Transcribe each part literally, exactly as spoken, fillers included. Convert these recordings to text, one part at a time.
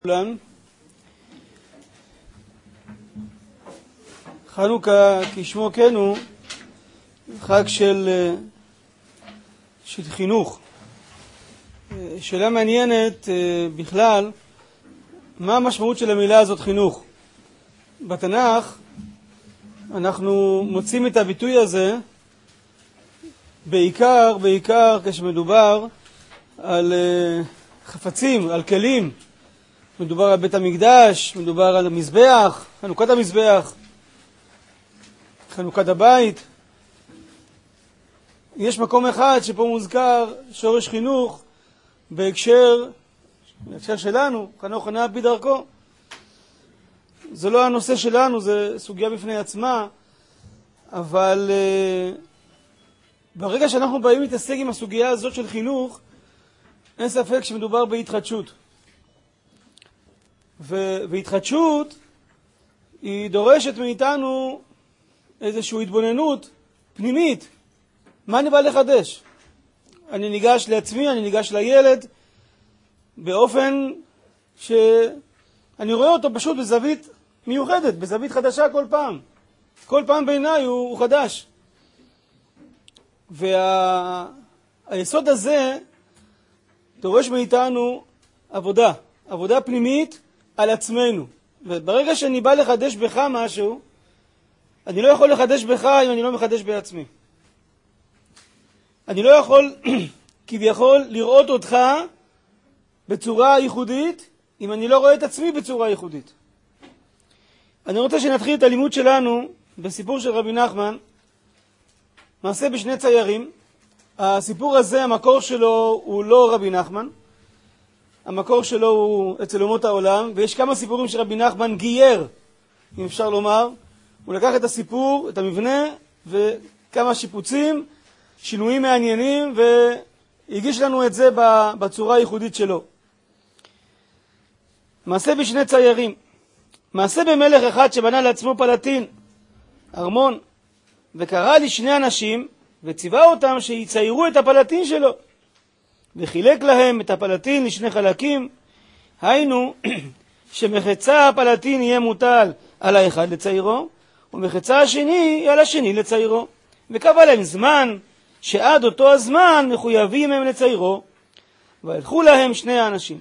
כולם. חנוכה כשמו כן הוא חג של, של חינוך. שאלה מעניינת בכלל, מה המשמעות של המילה הזאת חינוך? בתנ"ך אנחנו מוצאים את הביטוי הזה בעיקר, בעיקר כשמדובר על חפצים, על כלים. מדובר על בית המקדש, מדובר על המזבח, חנוכת המזבח, חנוכת הבית. יש מקום אחד שפה מוזכר שורש חינוך בהקשר, בהקשר שלנו, חנוך חנה על פי דרכו. זה לא הנושא שלנו, זה סוגיה בפני עצמה, אבל uh, ברגע שאנחנו באים להתעסק עם הסוגיה הזאת של חינוך, אין ספק שמדובר בהתחדשות. והתחדשות היא דורשת מאיתנו איזושהי התבוננות פנימית. מה אני בא לחדש? אני ניגש לעצמי, אני ניגש לילד באופן שאני רואה אותו פשוט בזווית מיוחדת, בזווית חדשה כל פעם. כל פעם בעיניי הוא, הוא חדש. והיסוד וה... הזה דורש מאיתנו עבודה, עבודה פנימית על עצמנו. וברגע שאני בא לחדש בך משהו, אני לא יכול לחדש בך אם אני לא מחדש בעצמי. אני לא יכול כביכול לראות אותך בצורה ייחודית אם אני לא רואה את עצמי בצורה ייחודית. אני רוצה שנתחיל את הלימוד שלנו בסיפור של רבי נחמן, מעשה בשני ציירים. הסיפור הזה, המקור שלו הוא לא רבי נחמן, המקור שלו הוא אצל אומות העולם, ויש כמה סיפורים שרבי נחמן גייר, אם אפשר לומר. הוא לקח את הסיפור, את המבנה, וכמה שיפוצים, שינויים מעניינים, והגיש לנו את זה בצורה הייחודית שלו. מעשה בשני ציירים. מעשה במלך אחד שבנה לעצמו פלטין, ארמון, וקרא לשני אנשים, וציווה אותם שיציירו את הפלטין שלו. וחילק להם את הפלטין לשני חלקים, היינו שמחצה הפלטין יהיה מוטל על האחד לציירו, ומחצה השני על השני לציירו. וקבע להם זמן, שעד אותו הזמן מחויבים הם לציירו, והלכו להם שני האנשים.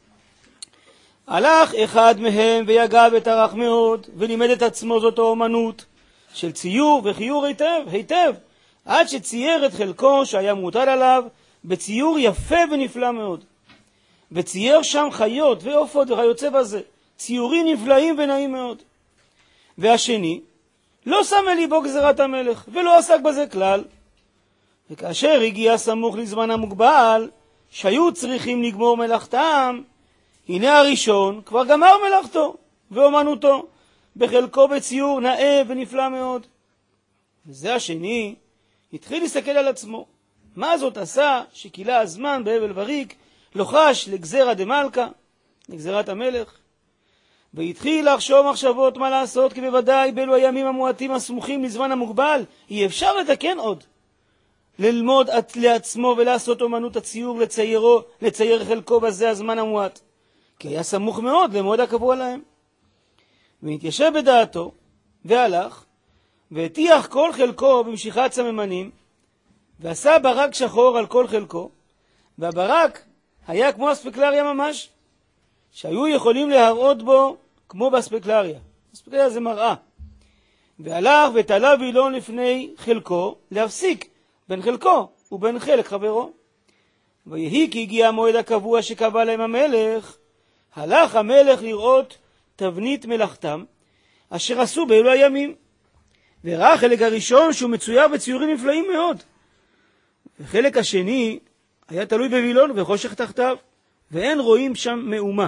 הלך אחד מהם ויגע וטרח מאוד, ולימד את עצמו זאת האומנות של ציור וחיור היטב, היטב, עד שצייר את חלקו שהיה מוטל עליו, בציור יפה ונפלא מאוד. וצייר שם חיות ועופות וכיוצא בזה, ציורים נפלאים ונעים מאוד. והשני לא שם אל ליבו גזירת המלך, ולא עסק בזה כלל. וכאשר הגיע סמוך לזמן המוגבל, שהיו צריכים לגמור מלאכתם, הנה הראשון כבר גמר מלאכתו ואומנותו, בחלקו בציור נאה ונפלא מאוד. וזה השני התחיל להסתכל על עצמו. מה זאת עשה שקילה הזמן בהבל וריק, לוחש לגזירה דמלכה, לגזירת המלך? והתחיל לחשוב מחשבות מה לעשות, כי בוודאי באלו הימים המועטים הסמוכים לזמן המוגבל, אי אפשר לתקן עוד. ללמוד לעצמו ולעשות אומנות הציור, לציירו, לצייר חלקו בזה הזמן המועט. כי היה סמוך מאוד למועד הקבוע להם. והתיישב בדעתו, והלך, והטיח כל חלקו במשיכת סממנים, ועשה ברק שחור על כל חלקו, והברק היה כמו הספקלריה ממש, שהיו יכולים להראות בו כמו בספקלריה. הספקלריה זה מראה. והלך ותלה וילון לפני חלקו, להפסיק בין חלקו ובין חלק חברו. ויהי כי הגיע המועד הקבוע שקבע להם המלך, הלך המלך לראות תבנית מלאכתם, אשר עשו באלו הימים. וראה חלק הראשון שהוא מצויר בציורים נפלאים מאוד. וחלק השני היה תלוי בווילון וחושך תחתיו, ואין רואים שם מאומה.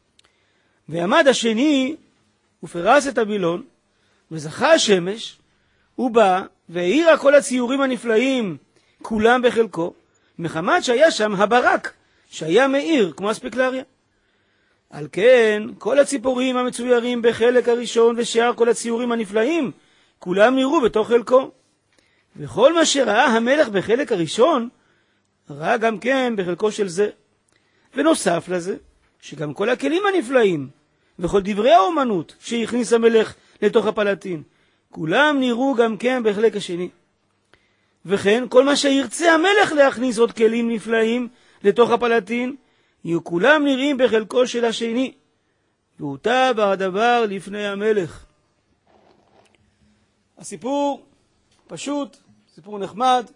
ועמד השני ופרס את הווילון, וזכה השמש, הוא בא והאירה כל הציורים הנפלאים, כולם בחלקו, מחמת שהיה שם הברק, שהיה מאיר כמו הספקלריה. על כן, כל הציפורים המצוירים בחלק הראשון ושאר כל הציורים הנפלאים, כולם נראו בתוך חלקו. וכל מה שראה המלך בחלק הראשון, ראה גם כן בחלקו של זה. ונוסף לזה, שגם כל הכלים הנפלאים וכל דברי האומנות שהכניס המלך לתוך הפלטין, כולם נראו גם כן בחלק השני. וכן, כל מה שירצה המלך להכניס עוד כלים נפלאים לתוך הפלטין, יהיו כולם נראים בחלקו של השני, והוטב הדבר לפני המלך. הסיפור פשוט, סיפור נחמד.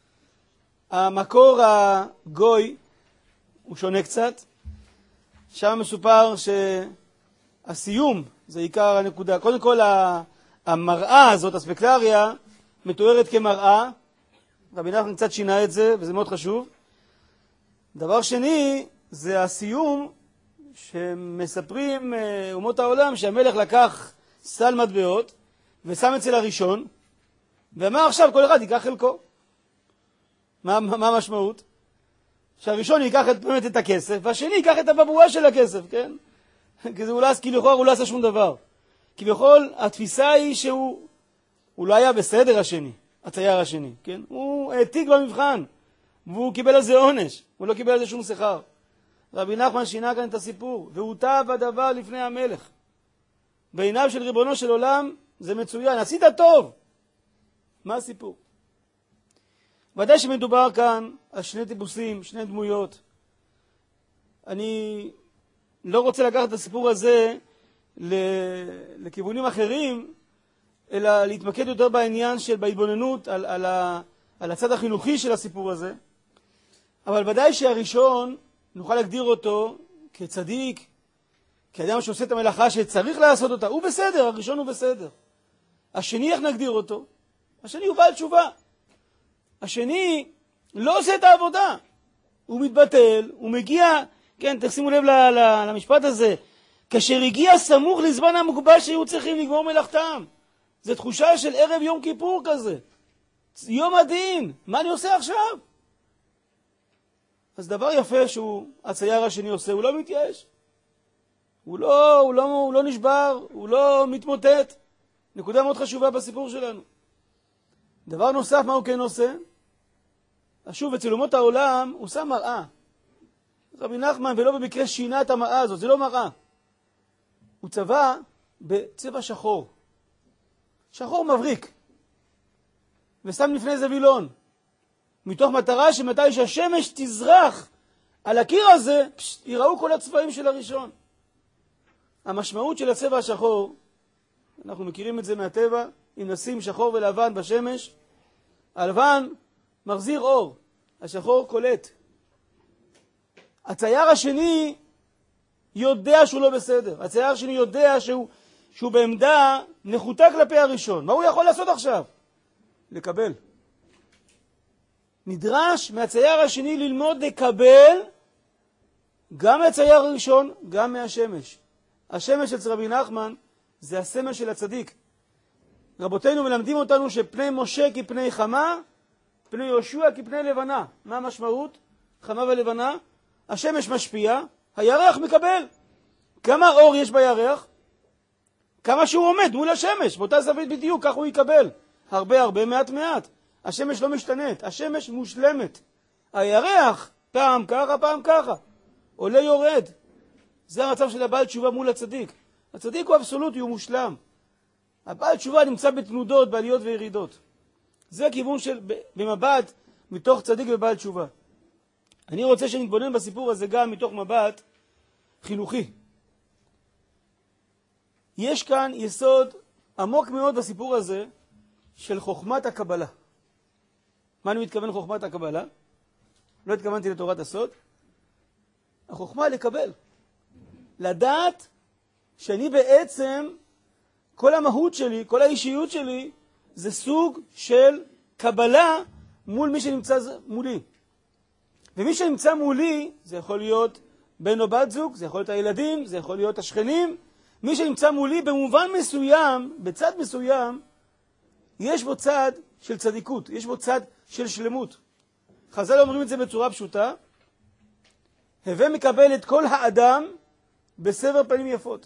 המקור הגוי הוא שונה קצת. שם מסופר שהסיום זה עיקר הנקודה. קודם כל המראה הזאת, הספקלריה, מתוארת כמראה. רבי נחמן קצת שינה את זה, וזה מאוד חשוב. דבר שני, זה הסיום שמספרים אומות העולם שהמלך לקח סל מטבעות ושם אצל הראשון, ואמר עכשיו כל אחד ייקח חלקו. מה, מה המשמעות? שהראשון ייקח את, באמת את הכסף, והשני ייקח את הבבואה של הכסף, כן? כי זה אולי, כי לכאורה הוא לא עשה שום דבר. כביכול, התפיסה היא שהוא הוא לא היה בסדר השני, הצייר השני, כן? הוא העתיק במבחן, והוא קיבל על זה עונש, הוא לא קיבל על זה שום שכר. רבי נחמן שינה כאן את הסיפור, והוטב הדבר לפני המלך. בעיניו של ריבונו של עולם זה מצוין, עשית טוב. מה הסיפור? ודאי שמדובר כאן על שני טיפוסים, שני דמויות. אני לא רוצה לקחת את הסיפור הזה לכיוונים אחרים, אלא להתמקד יותר בעניין של בהתבוננות על, על, ה, על הצד החינוכי של הסיפור הזה. אבל ודאי שהראשון נוכל להגדיר אותו כצדיק, כאדם שעושה את המלאכה שצריך לעשות אותה. הוא בסדר, הראשון הוא בסדר. השני, איך נגדיר אותו? השני הוא בעל תשובה. השני לא עושה את העבודה. הוא מתבטל, הוא מגיע, כן, תשימו לב למשפט הזה, כאשר הגיע סמוך לזמן המוגבל שהיו צריכים לגמור מלאכתם. זו תחושה של ערב יום כיפור כזה. יום הדין, מה אני עושה עכשיו? אז דבר יפה שהוא, הצייר השני עושה, הוא לא מתייאש. הוא לא, הוא לא, הוא לא נשבר, הוא לא מתמוטט. נקודה מאוד חשובה בסיפור שלנו. דבר נוסף, מה הוא כן עושה? שוב, אצל אומות העולם הוא שם מראה. רבי נחמן ולא במקרה שינה את המראה הזאת, זה לא מראה. הוא צבע בצבע שחור. שחור מבריק. ושם לפני זה וילון. מתוך מטרה שמתי שהשמש תזרח על הקיר הזה, פשט, יראו כל הצבעים של הראשון. המשמעות של הצבע השחור, אנחנו מכירים את זה מהטבע, אם נשים שחור ולבן בשמש, הלבן מחזיר אור, השחור קולט. הצייר השני יודע שהוא לא בסדר. הצייר השני יודע שהוא, שהוא בעמדה נחותה כלפי הראשון. מה הוא יכול לעשות עכשיו? לקבל. נדרש מהצייר השני ללמוד לקבל גם מהצייר הראשון, גם מהשמש. השמש אצל רבי נחמן זה הסמל של הצדיק. רבותינו מלמדים אותנו שפני משה כפני חמה, פני יהושע כפני לבנה. מה המשמעות? חמה ולבנה. השמש משפיע, הירח מקבל. כמה אור יש בירח? כמה שהוא עומד מול השמש. באותה זווית בדיוק, כך הוא יקבל. הרבה הרבה, מעט מעט. השמש לא משתנית, השמש מושלמת. הירח פעם ככה, פעם ככה. עולה יורד. זה המצב של הבעל תשובה מול הצדיק. הצדיק הוא אבסולוטי, הוא מושלם. הבעל תשובה נמצא בתנודות, בעליות וירידות. זה הכיוון של במבט מתוך צדיק ובעל תשובה. אני רוצה שנתבונן בסיפור הזה גם מתוך מבט חינוכי. יש כאן יסוד עמוק מאוד בסיפור הזה של חוכמת הקבלה. מה אני מתכוון חוכמת הקבלה? לא התכוונתי לתורת הסוד. החוכמה לקבל. לדעת שאני בעצם, כל המהות שלי, כל האישיות שלי, זה סוג של קבלה מול מי שנמצא מולי. ומי שנמצא מולי, זה יכול להיות בן או בת זוג, זה יכול להיות הילדים, זה יכול להיות השכנים. מי שנמצא מולי במובן מסוים, בצד מסוים, יש בו צד של צדיקות, יש בו צד של שלמות. חז"ל אומרים את זה בצורה פשוטה, הווה מקבל את כל האדם בסבר פנים יפות.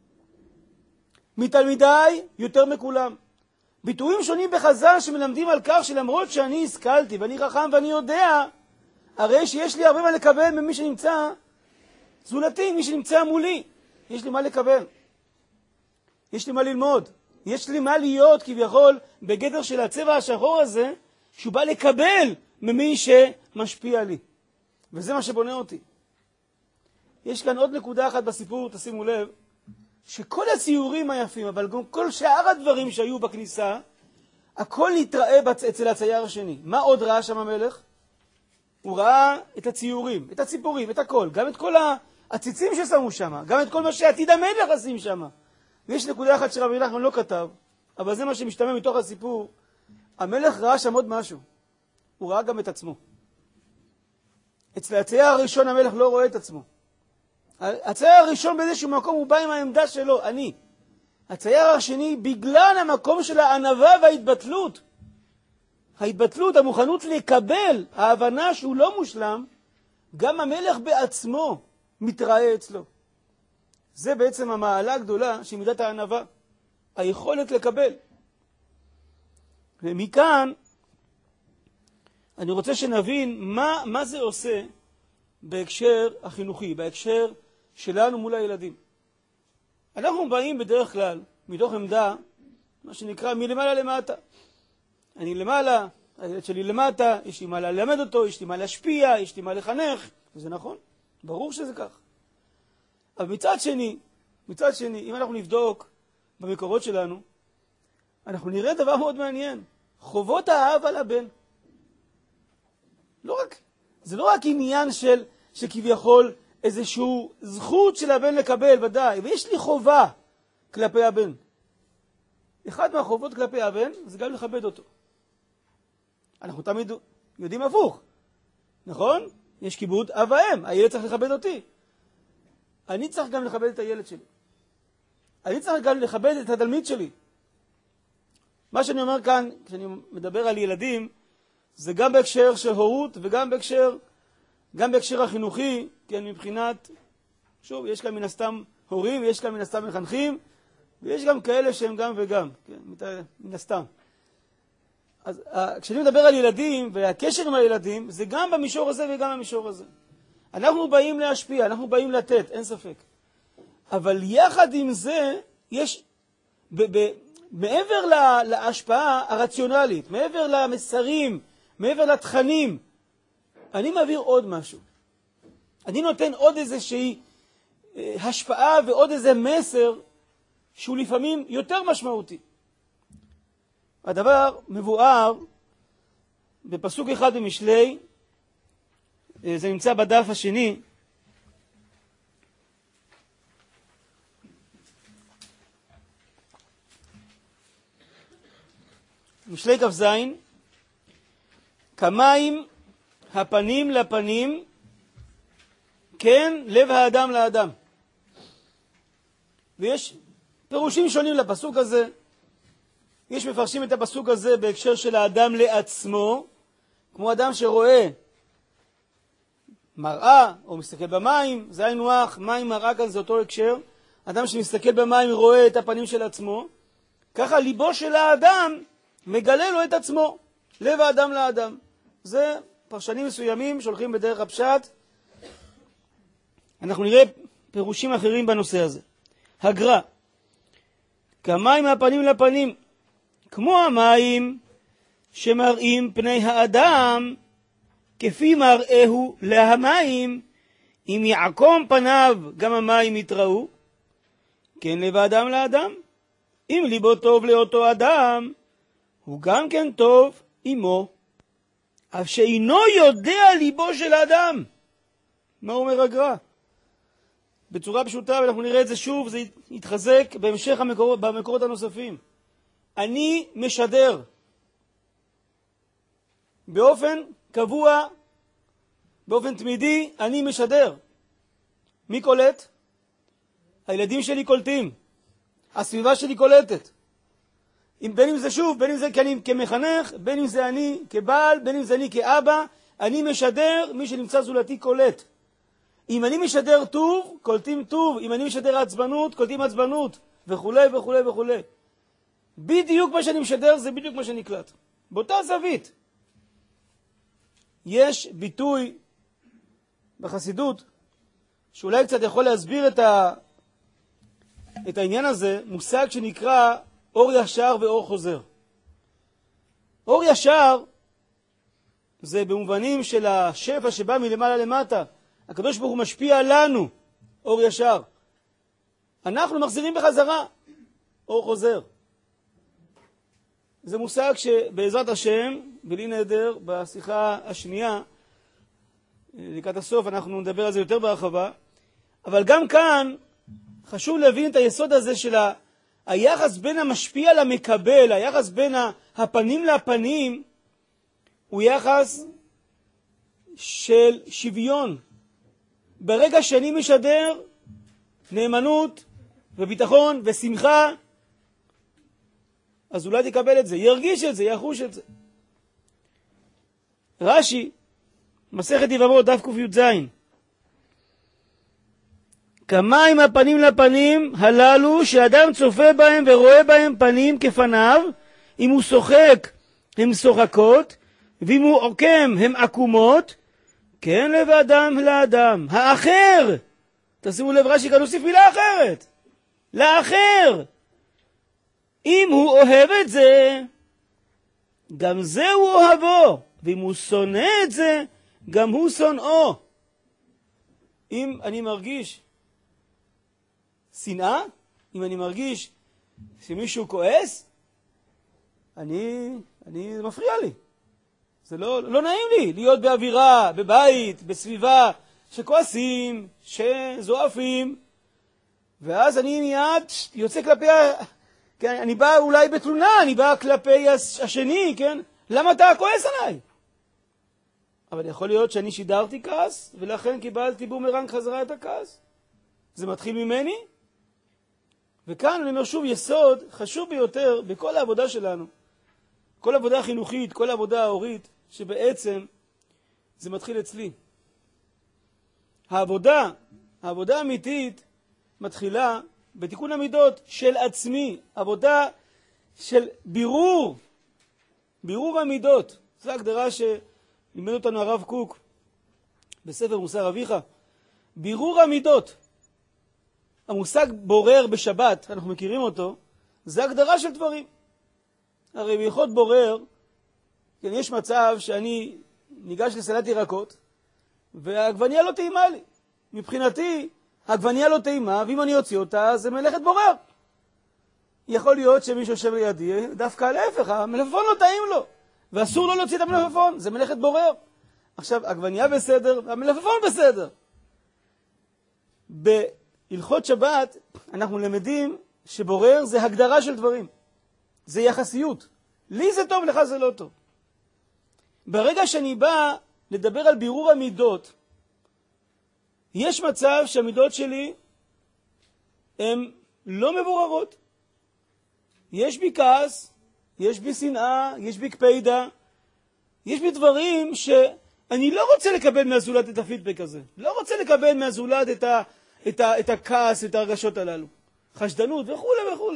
מתלמידיי יותר מכולם. ביטויים שונים בחז"ל שמלמדים על כך שלמרות שאני השכלתי ואני חכם ואני יודע, הרי שיש לי הרבה מה לקבל ממי שנמצא זולתי, מי שנמצא מולי. יש לי מה לקבל. יש לי מה ללמוד. יש לי מה להיות כביכול בגדר של הצבע השחור הזה, שהוא בא לקבל ממי שמשפיע לי. וזה מה שבונה אותי. יש כאן עוד נקודה אחת בסיפור, תשימו לב, שכל הציורים היפים, אבל גם כל שאר הדברים שהיו בכניסה, הכל נתראה אצל הצייר השני. מה עוד ראה שם המלך? הוא ראה את הציורים, את הציפורים, את הכל, גם את כל הציצים ששמו שם, גם את כל מה שעתיד המלך עשים שם. ויש נקודה אחת שרבי נחמן לא כתב, אבל זה מה שמשתמע מתוך הסיפור. המלך ראה שם עוד משהו. הוא ראה גם את עצמו. אצל הצייר הראשון המלך לא רואה את עצמו. הצייר הראשון באיזשהו מקום הוא בא עם העמדה שלו, אני. הצייר השני, בגלל המקום של הענווה וההתבטלות, ההתבטלות, המוכנות לקבל, ההבנה שהוא לא מושלם, גם המלך בעצמו מתראה אצלו. זה בעצם המעלה הגדולה של מידת הענווה, היכולת לקבל. ומכאן אני רוצה שנבין מה, מה זה עושה בהקשר החינוכי, בהקשר שלנו מול הילדים. אנחנו באים בדרך כלל מתוך עמדה, מה שנקרא מלמעלה למטה. אני למעלה, הילד שלי למטה, יש לי מה ללמד אותו, יש לי מה להשפיע, יש לי מה לחנך, וזה נכון, ברור שזה כך. אבל מצד שני, מצד שני, אם אנחנו נבדוק במקורות שלנו, אנחנו נראה דבר מאוד מעניין. חובות האב על הבן. לא רק, זה לא רק עניין של, שכביכול איזשהו זכות של הבן לקבל, ודאי, ויש לי חובה כלפי הבן. אחד מהחובות כלפי הבן זה גם לכבד אותו. אנחנו תמיד יודעים הפוך, נכון? יש כיבוד אב ואם, הילד צריך לכבד אותי. אני צריך גם לכבד את הילד שלי. אני צריך גם לכבד את התלמיד שלי. מה שאני אומר כאן, כשאני מדבר על ילדים, זה גם בהקשר של הורות וגם בהקשר, גם בהקשר החינוכי, כן, מבחינת, שוב, יש כאן מן הסתם הורים ויש כאן מן הסתם מחנכים, ויש גם כאלה שהם גם וגם, כן, מן הסתם. אז כשאני מדבר על ילדים והקשר עם הילדים, זה גם במישור הזה וגם במישור הזה. אנחנו באים להשפיע, אנחנו באים לתת, אין ספק. אבל יחד עם זה, יש, ב- ב- מעבר לה, להשפעה הרציונלית, מעבר למסרים, מעבר לתכנים, אני מעביר עוד משהו. אני נותן עוד איזושהי אה, השפעה ועוד איזה מסר שהוא לפעמים יותר משמעותי. הדבר מבואר בפסוק אחד במשלי, אה, זה נמצא בדף השני, משלי כף זין, כמים הפנים לפנים, כן לב האדם לאדם. ויש פירושים שונים לפסוק הזה. יש מפרשים את הפסוק הזה בהקשר של האדם לעצמו, כמו אדם שרואה מראה או מסתכל במים, זה היינו הך, מים מראה כאן זה אותו הקשר. אדם שמסתכל במים רואה את הפנים של עצמו, ככה ליבו של האדם מגלה לו את עצמו, לב האדם לאדם. זה פרשנים מסוימים שהולכים בדרך הפשט. אנחנו נראה פירושים אחרים בנושא הזה. הגר"א, כמים מהפנים לפנים, כמו המים שמראים פני האדם, כפי מראהו להמים, אם יעקום פניו גם המים יתראו, כן לב האדם לאדם. אם ליבו טוב לאותו אדם, הוא גם כן טוב עמו, אף שאינו יודע ליבו של האדם. מה אומר הגר"א? בצורה פשוטה, ואנחנו נראה את זה שוב, זה יתחזק בהמשך המקורות, במקורות הנוספים. אני משדר באופן קבוע, באופן תמידי, אני משדר. מי קולט? הילדים שלי קולטים. הסביבה שלי קולטת. בין אם זה שוב, בין אם זה אני כמחנך, בין אם זה אני כבעל, בין אם זה אני כאבא, אני משדר, מי שנמצא זולתי קולט. אם אני משדר טוב, קולטים טוב. אם אני משדר עצבנות, קולטים עצבנות, וכו' וכו' וכו'. בדיוק מה שאני משדר זה בדיוק מה שנקלט. באותה זווית. יש ביטוי בחסידות שאולי קצת יכול להסביר את, ה... את העניין הזה, מושג שנקרא אור ישר ואור חוזר. אור ישר זה במובנים של השפע שבא מלמעלה למטה. הקדוש ברוך הוא משפיע לנו, אור ישר. אנחנו מחזירים בחזרה, אור חוזר. זה מושג שבעזרת השם, בלי נדר, בשיחה השנייה, לקראת הסוף אנחנו נדבר על זה יותר בהרחבה, אבל גם כאן חשוב להבין את היסוד הזה של ה... היחס בין המשפיע למקבל, היחס בין הפנים לפנים, הוא יחס של שוויון. ברגע שאני משדר נאמנות וביטחון ושמחה, אז אולי תקבל את זה, ירגיש את זה, יחוש את זה. רש"י, מסכת יבמות, דף ק"ז, כמים הפנים לפנים הללו שאדם צופה בהם ורואה בהם פנים כפניו, אם הוא שוחק הם שוחקות, ואם הוא עוקם הם עקומות, כן לב האדם לאדם. האחר, תשימו לב רש"י כאן הוסיף מילה אחרת, לאחר. אם הוא אוהב את זה, גם זה הוא אוהבו, ואם הוא שונא את זה, גם הוא שונאו. אם אני מרגיש שנאה, אם אני מרגיש שמישהו כועס, אני, אני, זה מפריע לי. זה לא, לא נעים לי להיות באווירה, בבית, בסביבה, שכועסים, שזועפים, ואז אני מיד יוצא כלפי, כן, אני בא אולי בתלונה, אני בא כלפי השני, כן? למה אתה כועס עליי? אבל יכול להיות שאני שידרתי כעס, ולכן קיבלתי בומרנג חזרה את הכעס. זה מתחיל ממני. וכאן אני אומר שוב יסוד חשוב ביותר בכל העבודה שלנו, כל עבודה חינוכית, כל עבודה ההורית, שבעצם זה מתחיל אצלי. העבודה, העבודה האמיתית מתחילה בתיקון המידות של עצמי, עבודה של בירור, בירור המידות. זו הגדרה שלימד אותנו הרב קוק בספר מוסר אביך. בירור המידות. המושג בורר בשבת, אנחנו מכירים אותו, זה הגדרה של דברים. הרי ביחוד בורר, כן, יש מצב שאני ניגש לסלט ירקות, והעגבניה לא טעימה לי. מבחינתי, העגבניה לא טעימה, ואם אני אוציא אותה, זה מלאכת בורר. יכול להיות שמישהו יושב לידי, דווקא להפך, המלפפון לא טעים לו, ואסור לו להוציא את המלפפון, זה מלאכת בורר. עכשיו, עגבניה בסדר, והמלפפון בסדר. בהלכות שבת, אנחנו למדים שבורר זה הגדרה של דברים. זה יחסיות. לי זה טוב, לך זה לא טוב. ברגע שאני בא לדבר על בירור המידות, יש מצב שהמידות שלי הן לא מבוררות. יש בי כעס, יש בי שנאה, יש בי קפידה, יש בי דברים שאני לא רוצה לקבל מהזולת את הפידבק הזה. לא רוצה לקבל מהזולת את, ה, את, ה, את הכעס, את הרגשות הללו. חשדנות וכו' וכו'.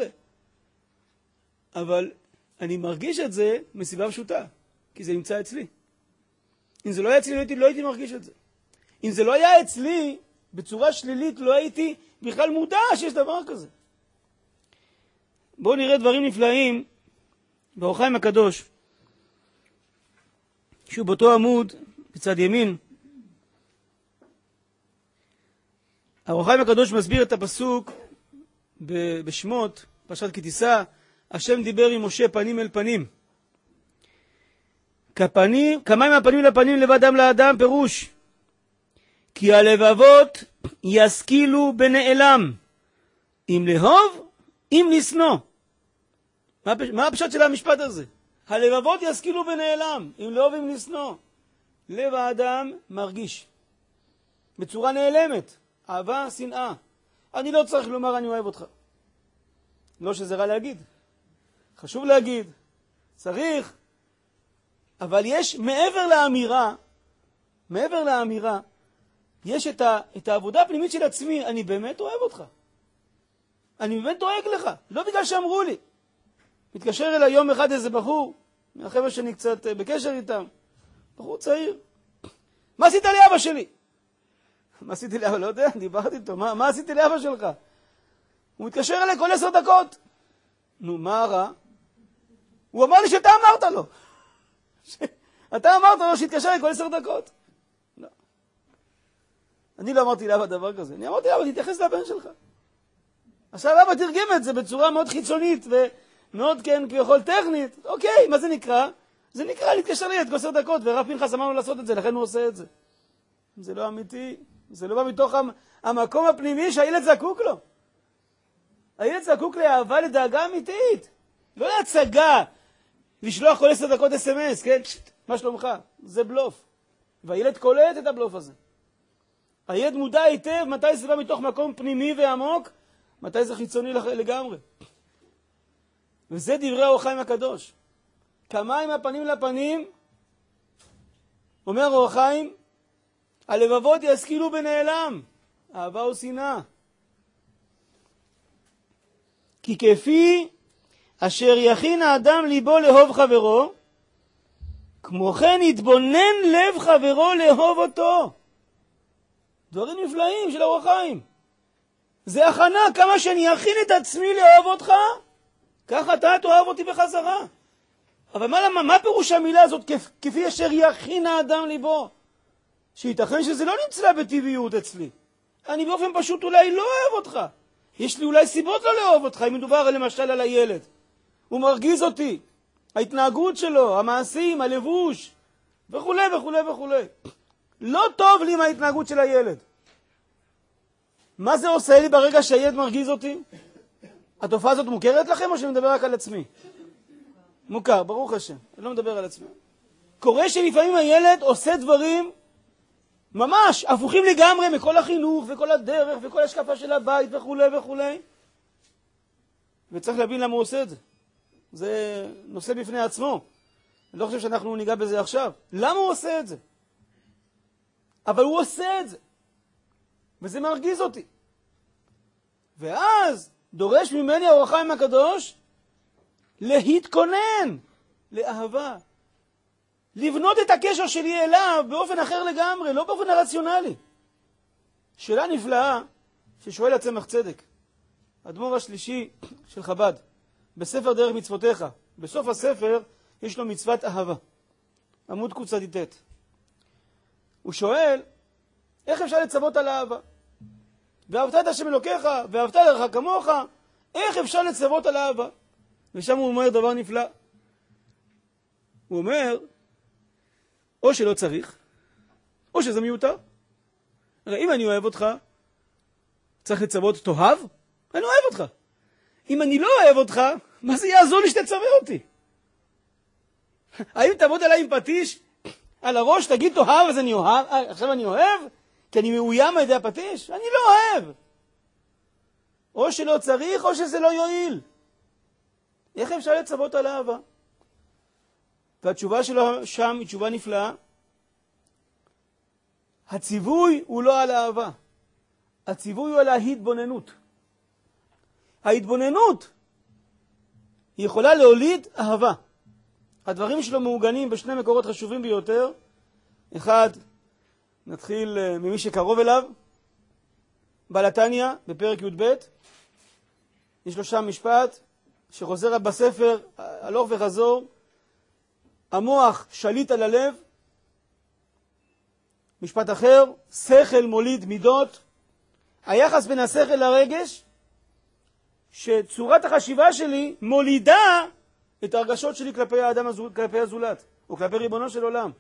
אבל אני מרגיש את זה מסיבה פשוטה, כי זה נמצא אצלי. אם זה לא היה אצלי, לא הייתי, לא הייתי מרגיש את זה. אם זה לא היה אצלי, בצורה שלילית, לא הייתי בכלל מודע שיש דבר כזה. בואו נראה דברים נפלאים באור החיים הקדוש, שהוא באותו עמוד, בצד ימין. האור החיים הקדוש מסביר את הפסוק בשמות, פרשת כי תישא, השם דיבר עם משה פנים אל פנים. כפנים, כמים הפנים לפנים לבד אדם לאדם, פירוש. כי הלבבות ישכילו בנעלם, אם לאהוב, אם לשנוא. מה, מה הפשט של המשפט הזה? הלבבות ישכילו בנעלם, אם לאהוב, אם לשנוא. לב האדם מרגיש. בצורה נעלמת. אהבה, שנאה. אני לא צריך לומר אני אוהב אותך. לא שזה רע להגיד. חשוב להגיד. צריך. אבל יש מעבר לאמירה, מעבר לאמירה, יש את, ה, את העבודה הפנימית של עצמי, אני באמת אוהב אותך. אני באמת דואג לך, לא בגלל שאמרו לי. מתקשר אליי יום אחד איזה בחור, מהחבר'ה שאני קצת בקשר איתם, בחור צעיר. מה עשית לי אבא שלי? מה עשיתי לאבא? לא יודע, דיברתי איתו, מה, מה עשיתי לאבא שלך? הוא מתקשר אליי כל עשר דקות. נו, מה רע? הוא אמר לי שאתה אמרת לו. אתה אמרת לו שהתקשר אליי כל עשר דקות. לא. אני לא אמרתי לאבא דבר כזה. אני אמרתי לאבא, תתייחס לבן שלך. עכשיו אבא תרגם את זה בצורה מאוד חיצונית ומאוד, כן, כביכול טכנית. אוקיי, מה זה נקרא? זה נקרא להתקשר לי את כל עשר דקות, ורב פנחס אמר לו לעשות את זה, לכן הוא עושה את זה. זה לא אמיתי, זה לא בא מתוך המקום הפנימי שהילד זקוק לו. הילד זקוק לאהבה, לדאגה אמיתית. לא להצגה, לשלוח כל עשר דקות אס אם אס, כן? מה שלומך? זה בלוף. והילד קולט את הבלוף הזה. הילד מודע היטב מתי זה בא מתוך מקום פנימי ועמוק, מתי זה חיצוני לגמרי. וזה דברי האור החיים הקדוש. כמים הפנים לפנים, אומר האור החיים, הלבבות ישכילו בנעלם, אהבה או שנאה. כי כפי אשר יכין האדם ליבו לאהוב חברו, כמו כן יתבונן לב חברו לאהוב אותו. דברים נפלאים של האור החיים. זה הכנה, כמה שאני אכין את עצמי לאהוב אותך, ככה אתה תאהב אותי בחזרה. אבל מה, מה פירוש המילה הזאת, כפי אשר יכין האדם ליבו? שייתכן שזה לא נמצא בטבעיות אצלי. אני באופן פשוט אולי לא אוהב אותך. יש לי אולי סיבות לא לאהוב אותך, אם מדובר למשל על הילד. הוא מרגיז אותי. ההתנהגות שלו, המעשים, הלבוש, וכו' וכו' וכו'. לא טוב לי עם ההתנהגות של הילד. מה זה עושה לי ברגע שהילד מרגיז אותי? התופעה הזאת מוכרת לכם או שאני מדבר רק על עצמי? מוכר, ברוך השם. אני לא מדבר על עצמי. קורה שלפעמים הילד עושה דברים ממש הפוכים לגמרי מכל החינוך וכל הדרך וכל השקפה של הבית וכו' וכו'. וצריך להבין למה הוא עושה את זה. זה נושא בפני עצמו. אני לא חושב שאנחנו ניגע בזה עכשיו. למה הוא עושה את זה? אבל הוא עושה את זה. וזה מרגיז אותי. ואז דורש ממני האור החיים הקדוש להתכונן לאהבה. לבנות את הקשר שלי אליו באופן אחר לגמרי, לא באופן הרציונלי. שאלה נפלאה ששואל הצמח צדק. האדמו"ר השלישי של חב"ד, בספר דרך מצוותיך. בסוף הספר יש לו מצוות אהבה. עמוד קצ"ט. הוא שואל, איך אפשר לצוות על אהבה? ואהבת את השם אלוקיך, ואהבת לרעך כמוך, איך אפשר לצוות על אהבה? ושם הוא אומר דבר נפלא. הוא אומר, או שלא צריך, או שזה מיותר. הרי אם אני אוהב אותך, צריך לצוות תאהב? אני אוהב אותך. אם אני לא אוהב אותך, מה זה יעזור לי שתצווה אותי? האם תעמוד עליי עם פטיש על הראש, תגיד תאהב, אז אני אוהב? עכשיו אני אוהב? כי אני מאוים על ידי הפטיש? אני לא אוהב. או שלא צריך, או שזה לא יועיל. איך אפשר לצוות על אהבה? והתשובה שלו שם היא תשובה נפלאה. הציווי הוא לא על אהבה. הציווי הוא על ההתבוננות. ההתבוננות היא יכולה להוליד אהבה. הדברים שלו מעוגנים בשני מקורות חשובים ביותר. אחד, נתחיל ממי שקרוב אליו, בעל התניא, בפרק י"ב. יש לו שם משפט שחוזר בספר, הלוך וחזור, המוח שליט על הלב. משפט אחר, שכל מוליד מידות. היחס בין השכל לרגש, שצורת החשיבה שלי מולידה את הרגשות שלי כלפי האדם, כלפי הזולת, או כלפי ריבונו של עולם.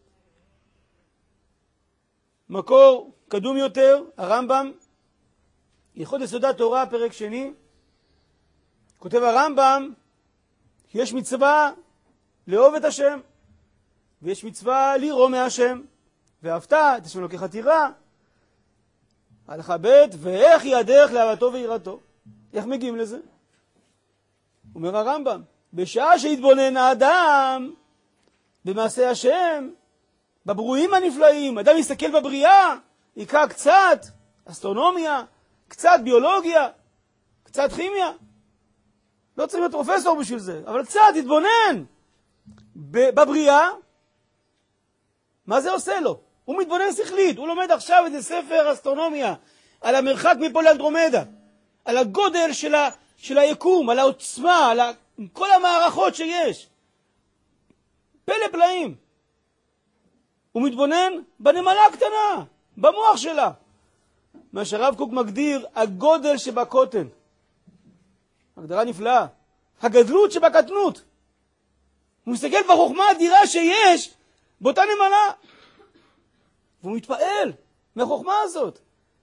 מקור קדום יותר, הרמב"ם, הלכות יסודי תורה, פרק שני, כותב הרמב"ם, יש מצווה לאהוב את השם, ויש מצווה לירוא מהשם, ואהבת את השם אלוקיך תירא. הלכה ב' ואיך היא הדרך לאהבתו ויראתו. איך מגיעים לזה? אומר הרמב"ם, בשעה שהתבונן האדם במעשה השם, בברואים הנפלאים, אדם יסתכל בבריאה, יקרא קצת אסטרונומיה, קצת ביולוגיה, קצת כימיה. לא צריך להיות פרופסור בשביל זה, אבל קצת יתבונן בבריאה. מה זה עושה לו? הוא הוא מתבונן שכלית, הוא לומד עכשיו איזה ספר אסטרונומיה, על המרחק מפה לאנדרומדה, על הגודל של, ה, של היקום, על העוצמה, על ה, כל המערכות שיש. פלא פלאים. הוא מתבונן בנמלה הקטנה, במוח שלה. מה שהרב קוק מגדיר, הגודל שבקוטן. הגדרה נפלאה. הגדלות שבקטנות. הוא מסתכל בחוכמה האדירה שיש באותה נמלה. והוא מתפעל מהחוכמה הזאת.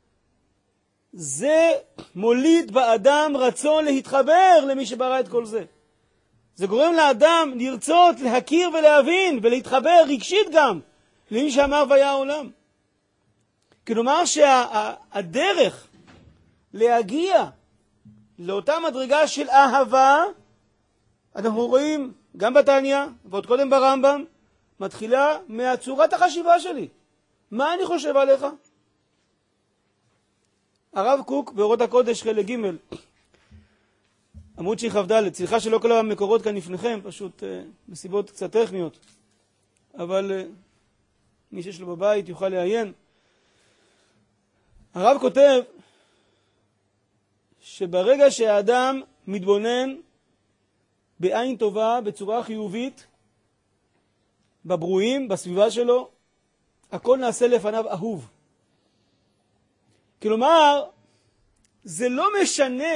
זה מוליד באדם רצון להתחבר למי שברא את כל זה. זה גורם לאדם לרצות, להכיר ולהבין ולהתחבר רגשית גם למי שאמר והיה העולם. כלומר שהדרך להגיע לאותה מדרגה של אהבה, אנחנו רואים גם בתניא ועוד קודם ברמב"ם, מתחילה מהצורת החשיבה שלי. מה אני חושב עליך? הרב קוק באורות הקודש חלק ג' עמוד שכ"ד, סליחה שלא כל המקורות כאן לפניכם, פשוט אה, מסיבות קצת טכניות, אבל אה, מי שיש לו בבית יוכל לעיין. הרב כותב שברגע שהאדם מתבונן בעין טובה, בצורה חיובית, בברואים, בסביבה שלו, הכל נעשה לפניו אהוב. כלומר, זה לא משנה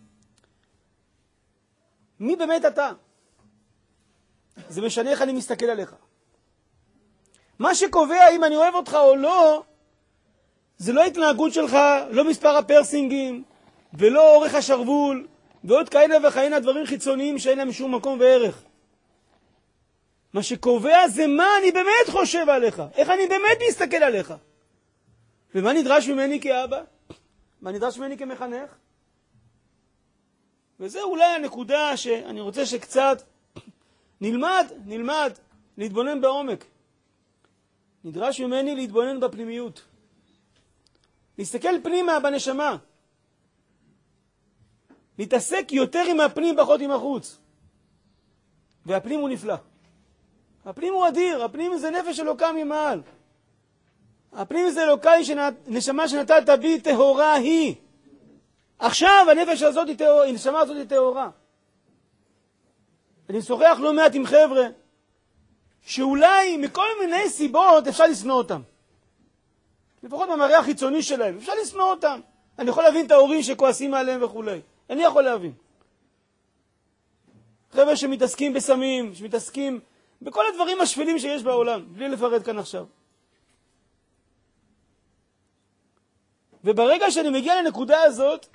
מי באמת אתה. זה משנה איך אני מסתכל עליך. מה שקובע אם אני אוהב אותך או לא, זה לא התנהגות שלך, לא מספר הפרסינגים, ולא אורך השרוול, ועוד כאלה וכאלה דברים חיצוניים שאין להם שום מקום וערך. מה שקובע זה מה אני באמת חושב עליך, איך אני באמת מסתכל עליך. ומה נדרש ממני כאבא? מה נדרש ממני כמחנך? וזה אולי הנקודה שאני רוצה שקצת נלמד, נלמד, להתבונן בעומק. נדרש ממני להתבונן בפנימיות. להסתכל פנימה בנשמה. להתעסק יותר עם הפנים, פחות עם החוץ. והפנים הוא נפלא. הפנים הוא אדיר, הפנים זה נפש אלוקה ממעל. הפנים זה אלוקאי, שנת, נשמה שנתת בי טהורה היא. עכשיו הנפש הזאת היא טהורה, הנשמה הזאת היא טהורה. אני משוחח לא מעט עם חבר'ה, שאולי מכל מיני סיבות אפשר לשנוא אותם. לפחות במראה החיצוני שלהם, אפשר לשנוא אותם. אני יכול להבין את ההורים שכועסים עליהם וכו'. אני יכול להבין. חבר'ה שמתעסקים בסמים, שמתעסקים בכל הדברים השפלים שיש בעולם, בלי לפרט כאן עכשיו. וברגע שאני מגיע לנקודה הזאת,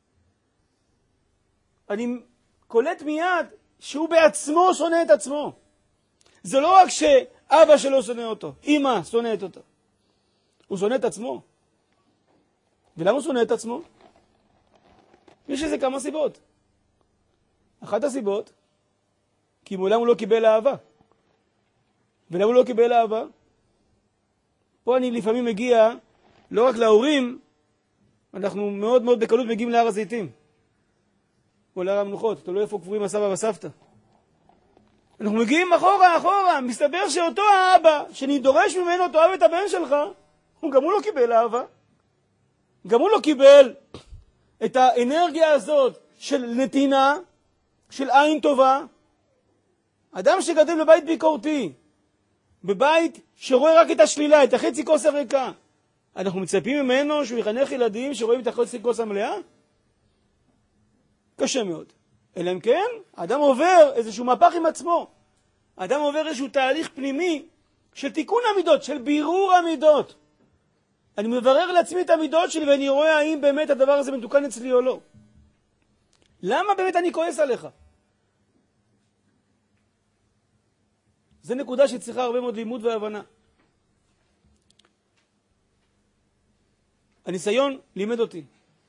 אני קולט מיד שהוא בעצמו שונא את עצמו. זה לא רק שאבא שלו שונא אותו, אמא שונאת אותו. הוא שונא את עצמו. ולמה הוא שונא את עצמו? יש לזה כמה סיבות. אחת הסיבות, כי מעולם הוא לא קיבל אהבה. ולמה הוא לא קיבל אהבה? פה אני לפעמים מגיע, לא רק להורים, אנחנו מאוד מאוד בקלות מגיעים להר הזיתים. או להר המנוחות, תלוי איפה קבורים הסבא והסבתא. אנחנו מגיעים אחורה, אחורה, מסתבר שאותו האבא, שאני דורש ממנו, תאהב את הבן שלך, הוא גם הוא לא קיבל אהבה. גם הוא לא קיבל את האנרגיה הזאת של נתינה, של עין טובה. אדם שגדל בבית ביקורתי, בבית שרואה רק את השלילה, את החצי כוס הריקה, אנחנו מצפים ממנו שהוא יחנך ילדים שרואים את החצי כוס המלאה? קשה מאוד. אלא אם כן, האדם עובר איזשהו מהפך עם עצמו. האדם עובר איזשהו תהליך פנימי של תיקון המידות, של בירור המידות. אני מברר לעצמי את המידות שלי ואני רואה האם באמת הדבר הזה מתוקן אצלי או לא. למה באמת אני כועס עליך? זו נקודה שצריכה הרבה מאוד לימוד והבנה. הניסיון לימד אותי.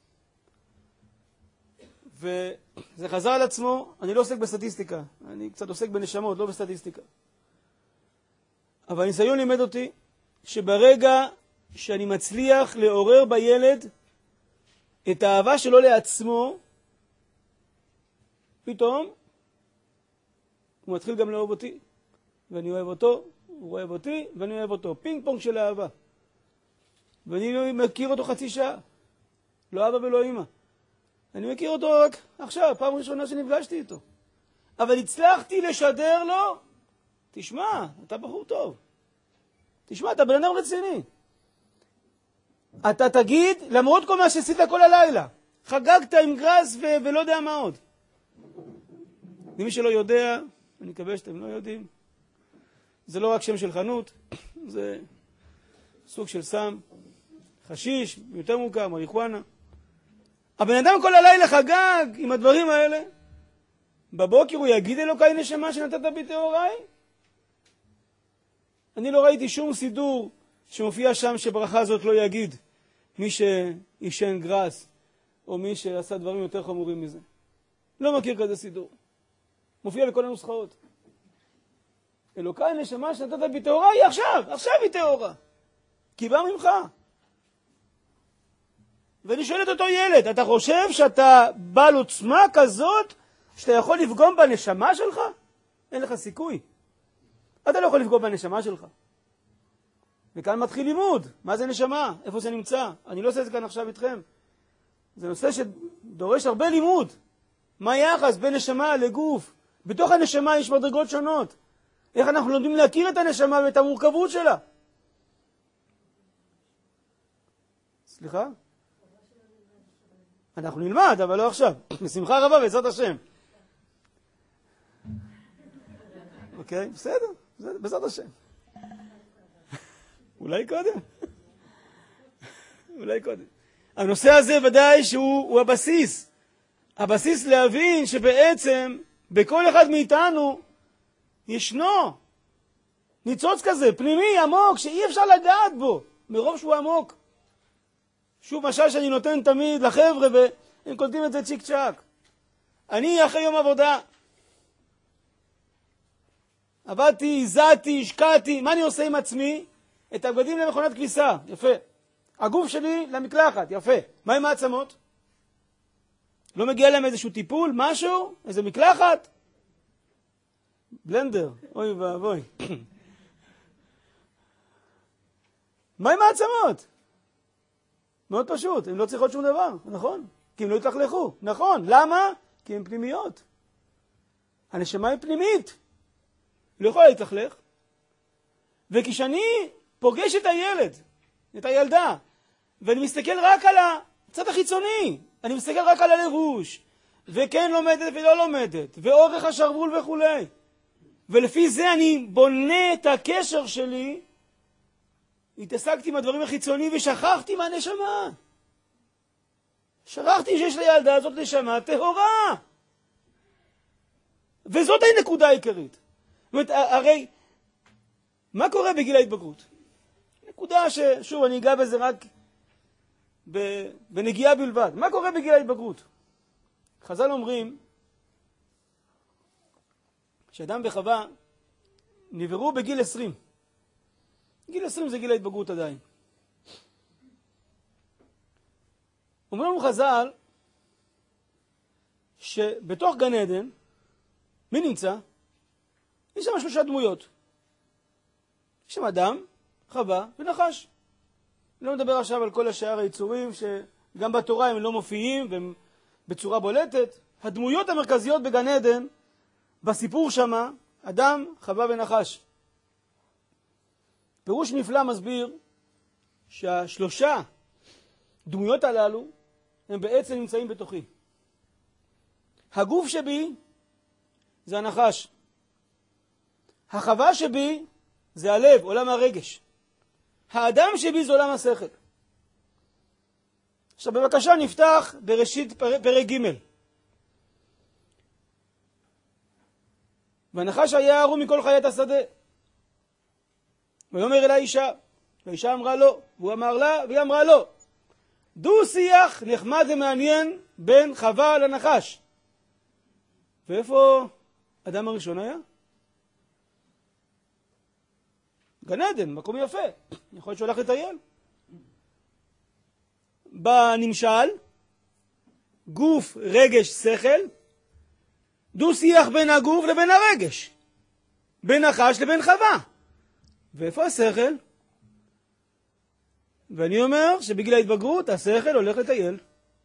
וזה חזר על עצמו, אני לא עוסק בסטטיסטיקה, אני קצת עוסק בנשמות, לא בסטטיסטיקה. אבל הניסיון לימד אותי שברגע שאני מצליח לעורר בילד את האהבה שלו לעצמו, פתאום הוא מתחיל גם לאהוב אותי, ואני אוהב אותו, הוא אוהב אותי, ואני אוהב אותו. פינג פונג של אהבה. ואני מכיר אותו חצי שעה. לא אבא ולא אמא. אני מכיר אותו רק עכשיו, פעם ראשונה שנפגשתי איתו. אבל הצלחתי לשדר לו, תשמע, אתה בחור טוב. תשמע, אתה בן אדם רציני. אתה תגיד, למרות כל מה שעשית כל הלילה, חגגת עם גרס ו- ולא יודע מה עוד. למי שלא יודע, אני מקווה שאתם לא יודעים, זה לא רק שם של חנות, זה סוג של סם, חשיש, יותר מוכר, מריחואנה. הבן אדם כל הלילה חגג עם הדברים האלה. בבוקר הוא יגיד אלוקי נשמה שנתת בי טהוריי? אני לא ראיתי שום סידור שמופיע שם שברכה הזאת לא יגיד מי שישן גרס, או מי שעשה דברים יותר חמורים מזה. לא מכיר כזה סידור. מופיע בכל הנוסחאות. אלוקי נשמה שנתת בי טהוריי, עכשיו, עכשיו היא טהורה. כי בא ממך. ואני שואל את אותו ילד, אתה חושב שאתה בעל עוצמה כזאת שאתה יכול לפגום בנשמה שלך? אין לך סיכוי. אתה לא יכול לפגום בנשמה שלך. וכאן מתחיל לימוד. מה זה נשמה? איפה זה נמצא? אני לא עושה את זה כאן עכשיו איתכם. זה נושא שדורש הרבה לימוד. מה היחס בין נשמה לגוף? בתוך הנשמה יש מדרגות שונות. איך אנחנו לומדים להכיר את הנשמה ואת המורכבות שלה? סליחה? אנחנו נלמד, אבל לא עכשיו. בשמחה רבה, בעזרת השם. אוקיי, בסדר, בעזרת השם. אולי קודם. אולי קודם. הנושא הזה ודאי שהוא הבסיס. הבסיס להבין שבעצם בכל אחד מאיתנו ישנו ניצוץ כזה, פנימי, עמוק, שאי אפשר לגעת בו, מרוב שהוא עמוק. שוב, משל שאני נותן תמיד לחבר'ה, והם קולטים את זה צ'יק צ'ק. אני אחרי יום עבודה, עבדתי, הזעתי, השקעתי, מה אני עושה עם עצמי? את הבגדים למכונת כביסה, יפה. הגוף שלי למקלחת, יפה. מה עם העצמות? לא מגיע להם איזשהו טיפול, משהו? איזה מקלחת? בלנדר, אוי ואבוי. מה עם העצמות? מאוד פשוט, הן לא צריכות שום דבר, נכון? כי הן לא יתלכלכו, נכון. למה? כי הן פנימיות. הנשמה היא פנימית. היא לא יכולה להתלכלך. וכשאני פוגש את הילד, את הילדה, ואני מסתכל רק על הצד החיצוני, אני מסתכל רק על הלבוש, וכן לומדת ולא לומדת, ואורך השרוול וכו'. ולפי זה אני בונה את הקשר שלי, התעסקתי עם הדברים החיצוניים ושכחתי מהנשמה. שכחתי שיש לילדה הזאת נשמה טהורה. וזאת הנקודה העיקרית. זאת אומרת, הרי, מה קורה בגיל ההתבגרות? נקודה ששוב, אני אגע בזה רק בנגיעה בלבד. מה קורה בגיל ההתבגרות? חז"ל אומרים שאדם וחווה נבראו בגיל עשרים. גיל עשרים זה גיל ההתבגרות עדיין. אומרים לנו חז"ל שבתוך גן עדן, מי נמצא? יש שם שלושה דמויות. יש שם אדם, חווה ונחש. לא מדבר עכשיו על כל השאר היצורים שגם בתורה הם לא מופיעים והם בצורה בולטת. הדמויות המרכזיות בגן עדן, בסיפור שמה, אדם, חווה ונחש. פירוש נפלא מסביר שהשלושה דמויות הללו הם בעצם נמצאים בתוכי. הגוף שבי זה הנחש. החווה שבי זה הלב, עולם הרגש. האדם שבי זה עולם השכל. עכשיו בבקשה נפתח בראשית פרק ג'. והנחש היה ערום מכל חיית השדה. ויאמר אל האישה, והאישה אמרה לו, והוא אמר לה, והיא אמרה לו. דו שיח נחמד ומעניין בין חווה לנחש. ואיפה אדם הראשון היה? גן עדן, מקום יפה. יכול להיות שהולך לטייל. בנמשל, גוף, רגש, שכל, דו שיח בין הגוף לבין הרגש. בין נחש לבין חווה. ואיפה השכל? ואני אומר שבגיל ההתבגרות השכל הולך לטייל.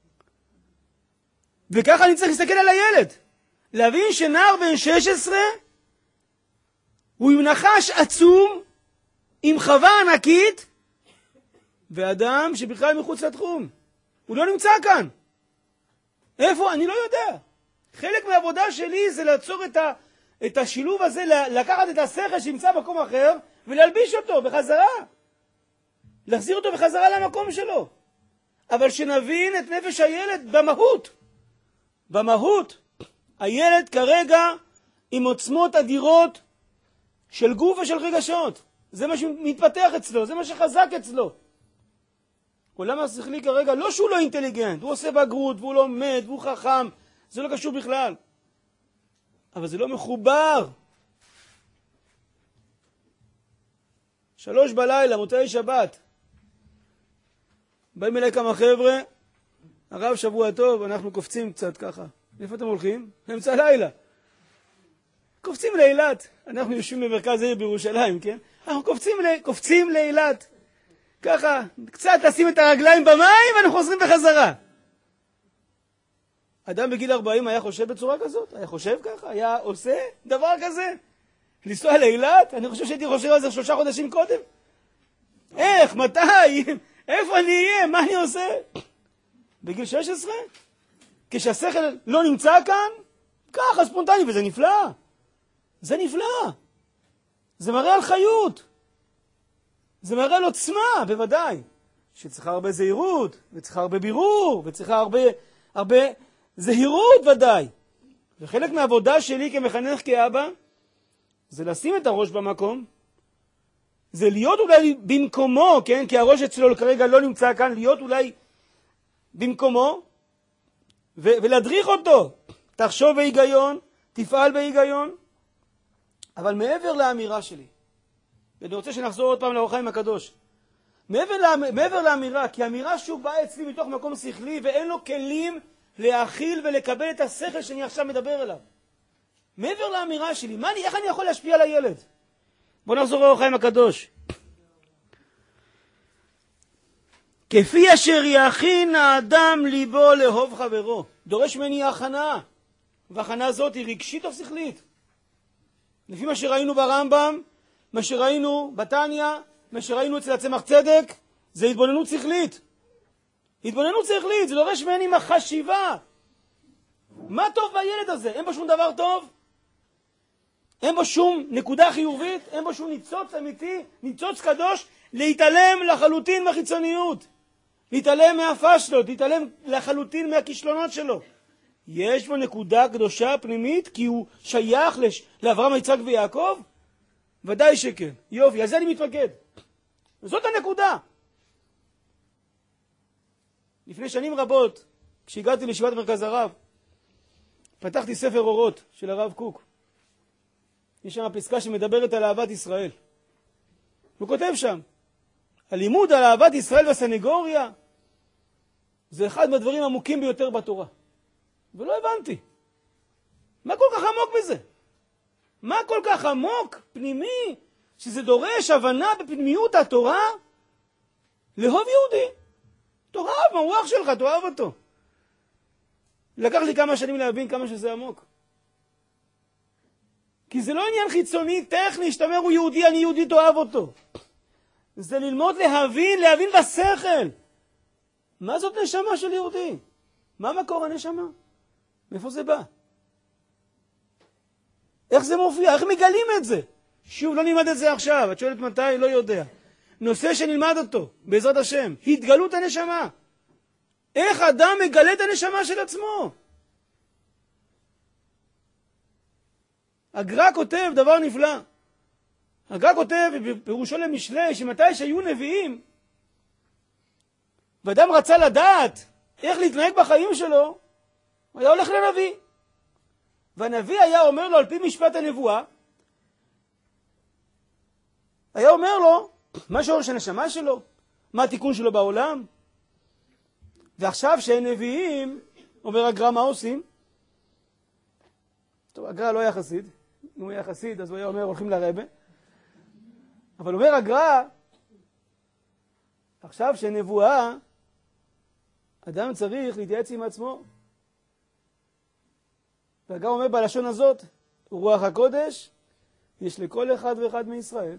וככה אני צריך להסתכל על הילד. להבין שנער בן שש עשרה הוא עם נחש עצום, עם חווה ענקית, ואדם שבכלל מחוץ לתחום. הוא לא נמצא כאן. איפה? אני לא יודע. חלק מהעבודה שלי זה לעצור את, ה, את השילוב הזה, לקחת את השכל שנמצא במקום אחר, ולהלביש אותו בחזרה. להחזיר אותו בחזרה למקום שלו. אבל שנבין את נפש הילד במהות. במהות. הילד כרגע עם עוצמות אדירות של גוף ושל רגשות. זה מה שמתפתח אצלו, זה מה שחזק אצלו. עולם השכלי כרגע, לא שהוא לא אינטליגנט, הוא עושה בגרות, והוא לומד, והוא חכם, זה לא קשור בכלל. אבל זה לא מחובר. שלוש בלילה, מוצאי שבת. באים אליי כמה חבר'ה, הרב שבוע טוב, אנחנו קופצים קצת ככה. איפה אתם הולכים? באמצע הלילה. קופצים לאילת. אנחנו יושבים במרכז העיר בירושלים, כן? אנחנו קופצים, קופצים לאילת. ככה, קצת לשים את הרגליים במים ואנחנו חוזרים בחזרה. אדם בגיל ארבעים היה חושב בצורה כזאת? היה חושב ככה? היה עושה דבר כזה? לנסוע לאילת? אני חושב שהייתי חושב על זה שלושה חודשים קודם. איך? מתי? איפה אני אהיה? מה אני עושה? בגיל שש עשרה? כשהשכל לא נמצא כאן? ככה, ספונטני, וזה נפלא. זה נפלא. זה מראה על חיות. זה מראה על עוצמה, בוודאי. שצריכה הרבה זהירות, וצריכה הרבה בירור, וצריכה הרבה, הרבה זהירות ודאי. וחלק מהעבודה שלי כמחנך כאבא, זה לשים את הראש במקום, זה להיות אולי במקומו, כן? כי הראש אצלו כרגע לא נמצא כאן, להיות אולי במקומו, ו- ולהדריך אותו. תחשוב בהיגיון, תפעל בהיגיון, אבל מעבר לאמירה שלי, ואני רוצה שנחזור עוד פעם לאור החיים הקדוש, מעבר, לה, מעבר לאמירה, כי האמירה שהוא בא אצלי מתוך מקום שכלי, ואין לו כלים להכיל ולקבל את השכל שאני עכשיו מדבר אליו. מעבר לאמירה שלי, מה אני, איך אני יכול להשפיע על הילד? בואו נחזור לאור החיים הקדוש. כפי אשר יכין האדם ליבו לאהוב חברו, דורש ממני הכנה, והכנה הזאת היא רגשית או שכלית. לפי מה שראינו ברמב"ם, מה שראינו בתניה, מה שראינו אצל הצמח צדק, זה התבוננות שכלית. התבוננות שכלית, זה דורש ממני מחשיבה. מה טוב בילד הזה? אין בו שום דבר טוב? אין בו שום נקודה חיובית? אין בו שום ניצוץ אמיתי, ניצוץ קדוש, להתעלם לחלוטין מהחיצוניות. להתעלם מהפשלות, להתעלם לחלוטין מהכישלונות שלו. יש בו נקודה קדושה פנימית, כי הוא שייך לש... לאברהם, יצחק ויעקב? ודאי שכן. יופי, על זה אני מתמקד. זאת הנקודה. לפני שנים רבות, כשהגעתי לישיבת מרכז הרב, פתחתי ספר אורות של הרב קוק. יש שם פסקה שמדברת על אהבת ישראל. הוא כותב שם, הלימוד על אהבת ישראל והסנגוריה, זה אחד מהדברים עמוקים ביותר בתורה. ולא הבנתי. מה כל כך עמוק בזה? מה כל כך עמוק, פנימי, שזה דורש הבנה בפנימיות התורה? לאהוב יהודי. תאהב, מהרוח שלך, תאהב אותו. לקח לי כמה שנים להבין כמה שזה עמוק. כי זה לא עניין חיצוני, טכני, שתאמר הוא יהודי, אני יהודי, תאהב אותו. זה ללמוד להבין, להבין בשכל. מה זאת נשמה של יהודי? מה מקור הנשמה? מאיפה זה בא? איך זה מופיע? איך מגלים את זה? שוב, לא נלמד את זה עכשיו. את שואלת מתי? לא יודע. נושא שנלמד אותו, בעזרת השם. התגלות הנשמה. איך אדם מגלה את הנשמה של עצמו? הגר"א כותב דבר נפלא. הגר"א כותב בפירושו למשלי, שמתי שהיו נביאים, ואדם רצה לדעת איך להתנהג בחיים שלו, הוא היה הולך לנביא. והנביא היה אומר לו, על פי משפט הנבואה, היה אומר לו, מה שורש הנשמה שלו? מה התיקון שלו בעולם? ועכשיו שאין נביאים, אומר הגר"א, מה עושים? טוב, הגר"א לא היה חסיד. אם הוא היה חסיד, אז הוא היה אומר, הולכים לרבא. אבל אומר הגר"א, עכשיו שנבואה, אדם צריך להתייעץ עם עצמו. וגם אומר בלשון הזאת, רוח הקודש, יש לכל אחד ואחד מישראל.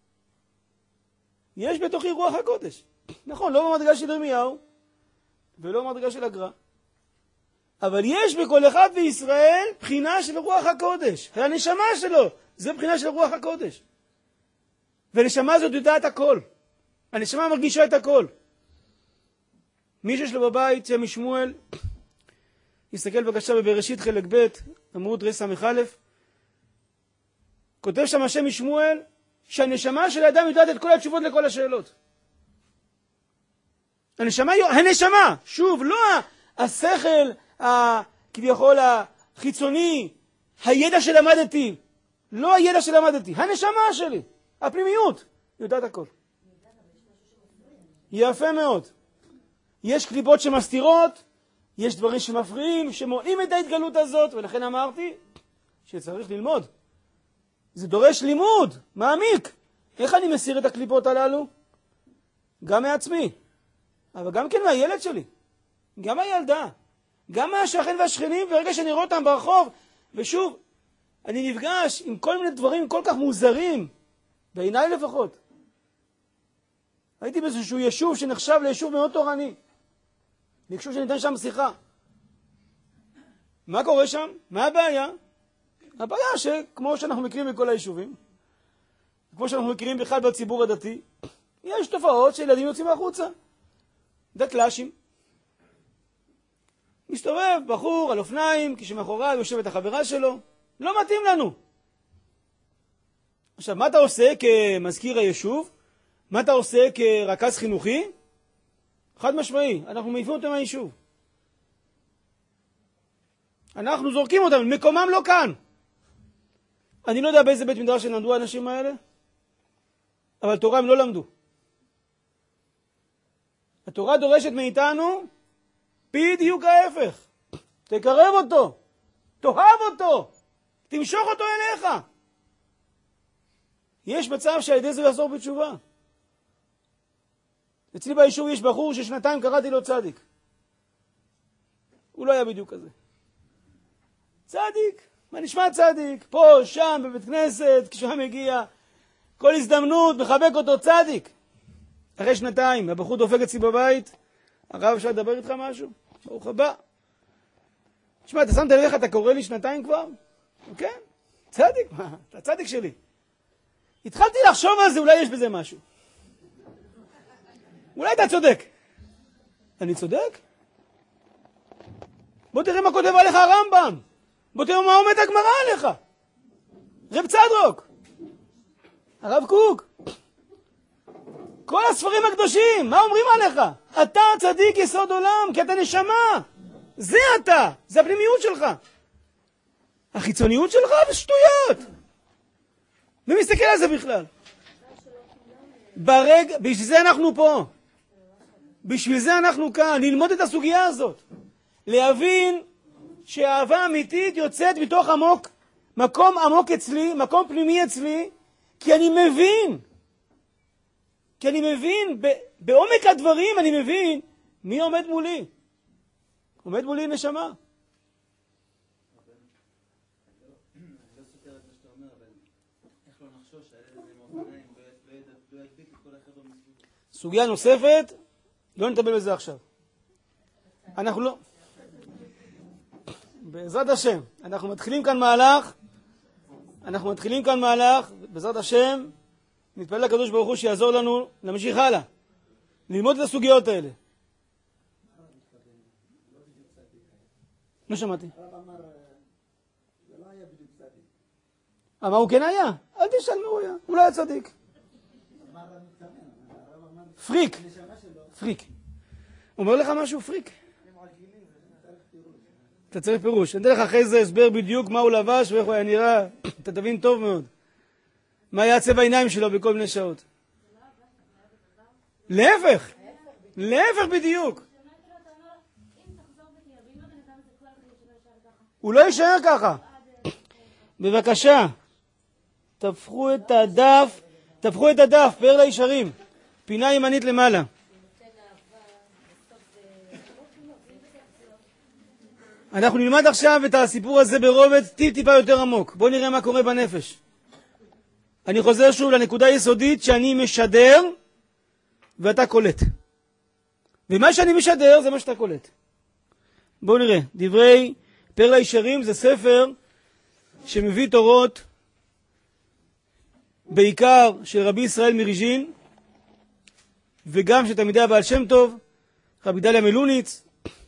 יש בתוכי רוח הקודש. נכון, לא במדרגה של ירמיהו, ולא במדרגה של הגר"א. אבל יש בכל אחד בישראל בחינה של רוח הקודש. הנשמה שלו, זה בחינה של רוח הקודש. והנשמה הזאת יודעת הכל. הנשמה מרגישה את הכל. מי שיש לו בבית, שם משמואל, יסתכל בבקשה בבראשית חלק ב' עמוד רס"א, כותב שם השם משמואל, שהנשמה של האדם יודעת את כל התשובות לכל השאלות. הנשמה, הנשמה, שוב, לא השכל, כביכול החיצוני, הידע שלמדתי, לא הידע שלמדתי, הנשמה שלי, הפנימיות, יודעת הכל. יפה מאוד. יש קליפות שמסתירות, יש דברים שמפריעים, שמונעים את ההתגלות הזאת, ולכן אמרתי שצריך ללמוד. זה דורש לימוד, מעמיק. איך אני מסיר את הקליפות הללו? גם מעצמי, אבל גם כן מהילד שלי, גם מהילדה, גם מהשכן והשכנים, ורגע שאני רואה אותם ברחוב, ושוב, אני נפגש עם כל מיני דברים כל כך מוזרים, בעיניי לפחות. הייתי באיזשהו יישוב שנחשב ליישוב מאוד תורני. ביקשו שניתן שם שיחה. מה קורה שם? מה הבעיה? הבעיה שכמו שאנחנו מכירים בכל היישובים, כמו שאנחנו מכירים בכלל בציבור הדתי, יש תופעות שילדים יוצאים החוצה. דתל"שים. מסתובב בחור על אופניים, כשמאחוריו יושבת החברה שלו. לא מתאים לנו. עכשיו, מה אתה עושה כמזכיר היישוב? מה אתה עושה כרכז חינוכי? חד משמעי, אנחנו מעיפים אותם מהיישוב. אנחנו זורקים אותם, מקומם לא כאן. אני לא יודע באיזה בית מדרש שלמדו האנשים האלה, אבל תורה הם לא למדו. התורה דורשת מאיתנו בדיוק ההפך. תקרב אותו, תאהב אותו, תמשוך אותו אליך. יש מצב שעל ידי זה יחזור בתשובה. אצלי ביישוב יש בחור ששנתיים קראתי לו צדיק. הוא לא היה בדיוק כזה. צדיק, מה נשמע צדיק? פה, שם, בבית כנסת, כשהוא מגיע, כל הזדמנות, מחבק אותו צדיק. אחרי שנתיים, הבחור דופק אצלי בבית, הרב אפשר לדבר איתך משהו? ברוך הבא. תשמע, אתה שמת ללך, אתה קורא לי שנתיים כבר? כן, צדיק, מה? אתה צדיק שלי. התחלתי לחשוב על זה, אולי יש בזה משהו. אולי אתה צודק. אני צודק? בוא תראה מה כותב עליך הרמב"ם. בוא תראה מה עומד הגמרא עליך. רב צדוק. הרב קוק. כל הספרים הקדושים, מה אומרים עליך? אתה צדיק יסוד עולם, כי אתה נשמה. זה אתה, זה הפנימיות שלך. החיצוניות שלך זה שטויות. מי מסתכל על זה בכלל? ברגע, בשביל זה אנחנו פה. בשביל זה אנחנו כאן, ללמוד את הסוגיה הזאת. להבין שהאהבה אמיתית יוצאת מתוך עמוק, מקום עמוק אצלי, מקום פנימי אצלי, כי אני מבין. כי אני מבין, בעומק הדברים אני מבין מי עומד מולי. עומד מולי נשמה. סוגיה נוספת, לא נטפל בזה עכשיו. אנחנו לא... בעזרת השם, אנחנו מתחילים כאן מהלך, אנחנו מתחילים כאן מהלך, בעזרת השם, נתפלל לקדוש ברוך הוא שיעזור לנו להמשיך הלאה, ללמוד את הסוגיות האלה. לא שמעתי. אבל הוא כן היה, אל תשאל מה הוא היה, הוא לא היה צדיק. פריק, פריק. אומר לך משהו פריק? אתה צריך פירוש. אני אתן לך אחרי זה הסבר בדיוק מה הוא לבש ואיך הוא היה נראה. אתה תבין טוב מאוד. מה היה צבע העיניים שלו בכל מיני שעות. להפך. להפך בדיוק. הוא לא יישאר ככה. בבקשה. תפחו את הדף. תפחו את הדף, פאר לישרים. פינה ימנית למעלה. אנחנו נלמד עכשיו את הסיפור הזה ברובד טיפ טיפה יותר עמוק. בואו נראה מה קורה בנפש. אני חוזר שוב לנקודה היסודית שאני משדר ואתה קולט. ומה שאני משדר זה מה שאתה קולט. בואו נראה. דברי פרלה הישרים זה ספר שמביא תורות בעיקר של רבי ישראל מריז'ין וגם של תלמידי הבעל שם טוב, רבי דליה מלוניץ.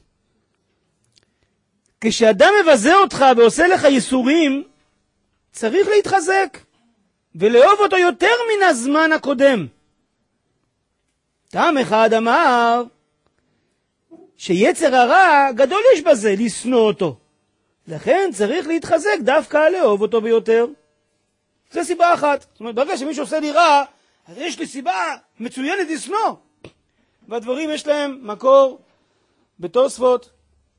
כשאדם מבזה אותך ועושה לך ייסורים, צריך להתחזק ולאהוב אותו יותר מן הזמן הקודם. טעם אחד אמר שיצר הרע גדול יש בזה לשנוא אותו, לכן צריך להתחזק דווקא לאהוב אותו ביותר. זו סיבה אחת. זאת אומרת, ברגע שמישהו עושה לי רע, אז יש לי סיבה מצוינת לשנוא. והדברים יש להם מקור בתוספות,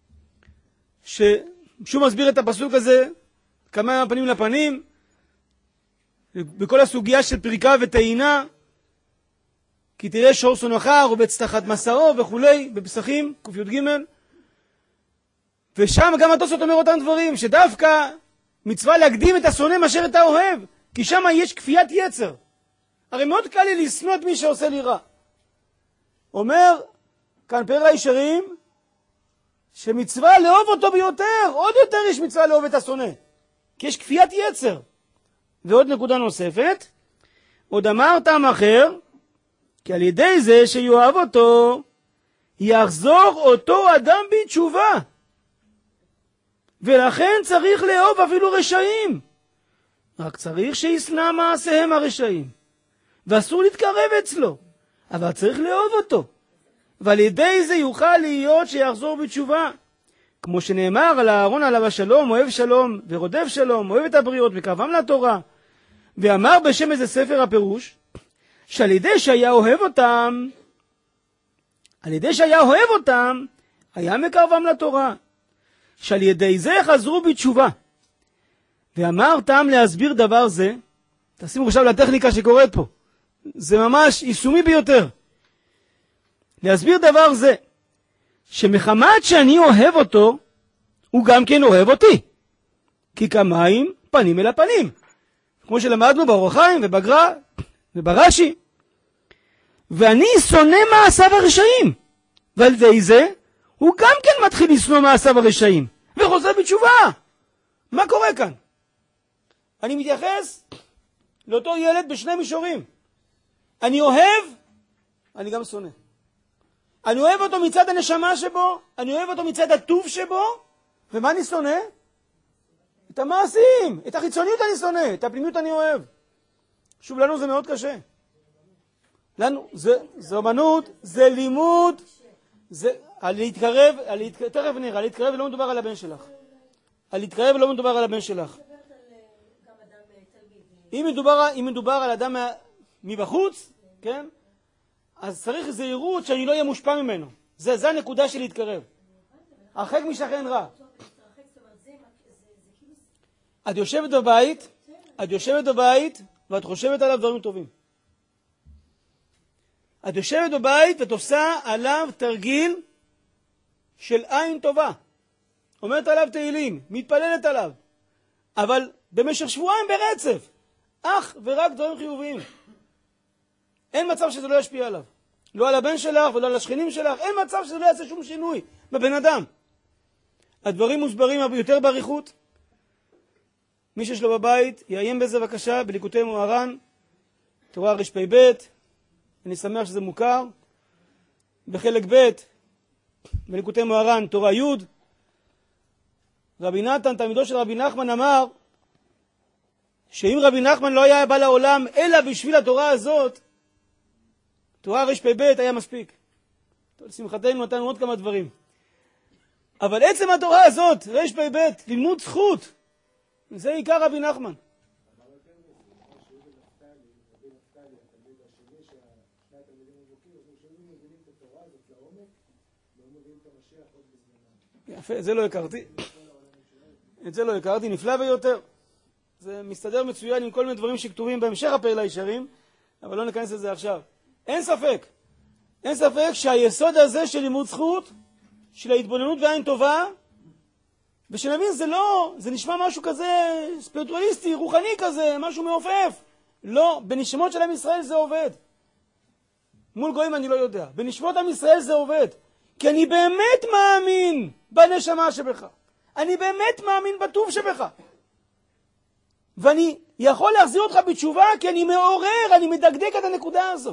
ששוב מסביר את הפסוק הזה כמה פנים לפנים, בכל הסוגיה של פריקה וטעינה, כי תראה שור שונאך רובץ תחת מסעו וכולי, בפסחים, ק"ג. ושם גם התוספות אומר אותם דברים, שדווקא מצווה להקדים את השונא מאשר את האוהב, כי שם יש כפיית יצר. הרי מאוד קל לי לשנוא את מי שעושה לי רע. אומר כאן פרלה הישרים, שמצווה לאהוב אותו ביותר, עוד יותר יש מצווה לאהוב את השונא, כי יש כפיית יצר. ועוד נקודה נוספת, עוד אמר טעם אחר, כי על ידי זה שיואב אותו, יחזור אותו אדם בתשובה. ולכן צריך לאהוב אפילו רשעים. רק צריך שישנא מעשיהם הרשעים. ואסור להתקרב אצלו, אבל צריך לאהוב אותו. ועל ידי זה יוכל להיות שיחזור בתשובה. כמו שנאמר על אהרון עליו השלום, אוהב שלום ורודף שלום, אוהב את הבריות וקרבם לתורה. ואמר בשם איזה ספר הפירוש, שעל ידי שהיה אוהב אותם, על ידי שהיה אוהב אותם, היה מקרבם לתורה. שעל ידי זה חזרו בתשובה. ואמר טעם להסביר דבר זה, תשימו עכשיו לטכניקה שקורית פה, זה ממש יישומי ביותר. להסביר דבר זה, שמחמת שאני אוהב אותו, הוא גם כן אוהב אותי. כי כמים פנים אל הפנים. כמו שלמדנו באור החיים ובגר"א וברש"י. ואני שונא מעשיו הרשעים. ועל ידי זה, הוא גם כן מתחיל לשנוא מעשיו הרשעים. וחוזר בתשובה. מה קורה כאן? אני מתייחס לאותו ילד בשני מישורים. אני אוהב, אני גם שונא. אני אוהב אותו מצד הנשמה שבו, אני אוהב אותו מצד הטוב שבו, ומה אני שונא? את המעשים, את החיצוניות אני שונא, את הפנימיות אני אוהב. שוב, לנו זה מאוד קשה. לנו, זה, זה אומנות, זה לימוד, זה, על להתקרב, על להתקרב, תכף נראה, על להתקרב לא מדובר על הבן שלך. על להתקרב לא מדובר על הבן שלך. אם מדובר, אם מדובר על אדם מבחוץ, כן? אז צריך זהירות שאני לא אהיה מושפע ממנו. זה, זה הנקודה של להתקרב. הרחק משכן רע. את יושבת בבית, את יושבת בבית, ואת חושבת עליו דברים טובים. את יושבת בבית ואת עושה עליו תרגיל של עין טובה. אומרת עליו תהילים, מתפללת עליו. אבל במשך שבועיים ברצף, אך ורק דברים חיוביים. אין מצב שזה לא ישפיע עליו. לא על הבן שלך ולא על השכנים שלך. אין מצב שזה לא יעשה שום שינוי בבן אדם. הדברים מוסברים יותר בעריכות. מי שיש לו בבית, יעיין בזה בבקשה, בליקוטי מוהר"ן, תורה רפ"ב. אני שמח שזה מוכר. בחלק ב', בליקוטי מוהר"ן, תורה י'. רבי נתן, תלמידו של רבי נחמן, אמר, שאם רבי נחמן לא היה בא לעולם אלא בשביל התורה הזאת, תורה רפ"ב היה מספיק. לשמחתנו נתנו עוד כמה דברים. אבל עצם התורה הזאת, רפ"ב, לימוד זכות, זה עיקר רבי נחמן. יפה, את זה לא הכרתי. את זה לא הכרתי, נפלא ביותר. זה מסתדר מצוין עם כל מיני דברים שכתובים בהמשך הפרלה הישרים, אבל לא ניכנס לזה עכשיו. אין ספק, אין ספק שהיסוד הזה של לימוד זכות, של ההתבוננות בעין טובה, ושנבין, זה לא, זה נשמע משהו כזה ספיריטואליסטי, רוחני כזה, משהו מעופף. לא, בנשמות של עם ישראל זה עובד. מול גויים אני לא יודע. בנשמות עם ישראל זה עובד. כי אני באמת מאמין בנשמה שבך. אני באמת מאמין בטוב שבך. ואני יכול להחזיר אותך בתשובה, כי אני מעורר, אני מדקדק את הנקודה הזאת.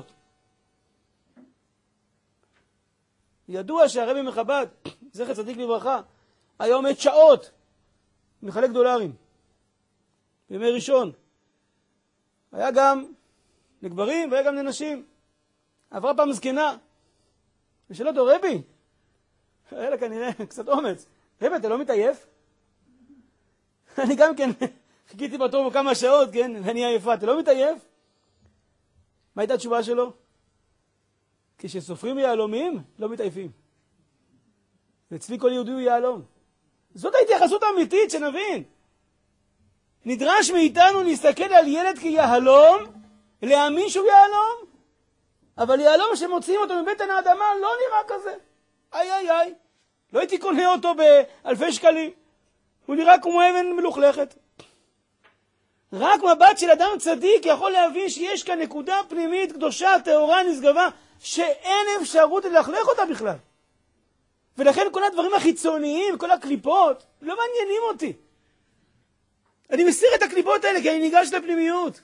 ידוע שהרבי מחב"ד, זכר צדיק לברכה, היה עומד שעות, מחלק דולרים, בימי ראשון. היה גם לגברים והיה גם לנשים. עברה פעם זקנה, ושאלה אותו, רבי, היה לה כנראה קצת אומץ, רבי, אתה לא מתעייף? אני גם כן חיכיתי בתור כמה שעות, כן, ואני עייפה, אתה לא מתעייף? מה הייתה התשובה שלו? כשסופרים יהלומים, לא מתעייפים. ואצלי כל יהודי הוא יהלום. זאת ההתייחסות האמיתית, שנבין. נדרש מאיתנו להסתכל על ילד כיהלום, להאמין שהוא יהלום, אבל יהלום שמוציאים אותו מבטן האדמה לא נראה כזה. איי איי איי. לא הייתי קונה אותו באלפי שקלים. הוא נראה כמו אבן מלוכלכת. רק מבט של אדם צדיק יכול להבין שיש כאן נקודה פנימית, קדושה, טהורה, נשגבה, שאין אפשרות ללכלך אותה בכלל. ולכן כל הדברים החיצוניים, כל הקליפות, לא מעניינים אותי. אני מסיר את הקליפות האלה כי אני ניגש לפנימיות.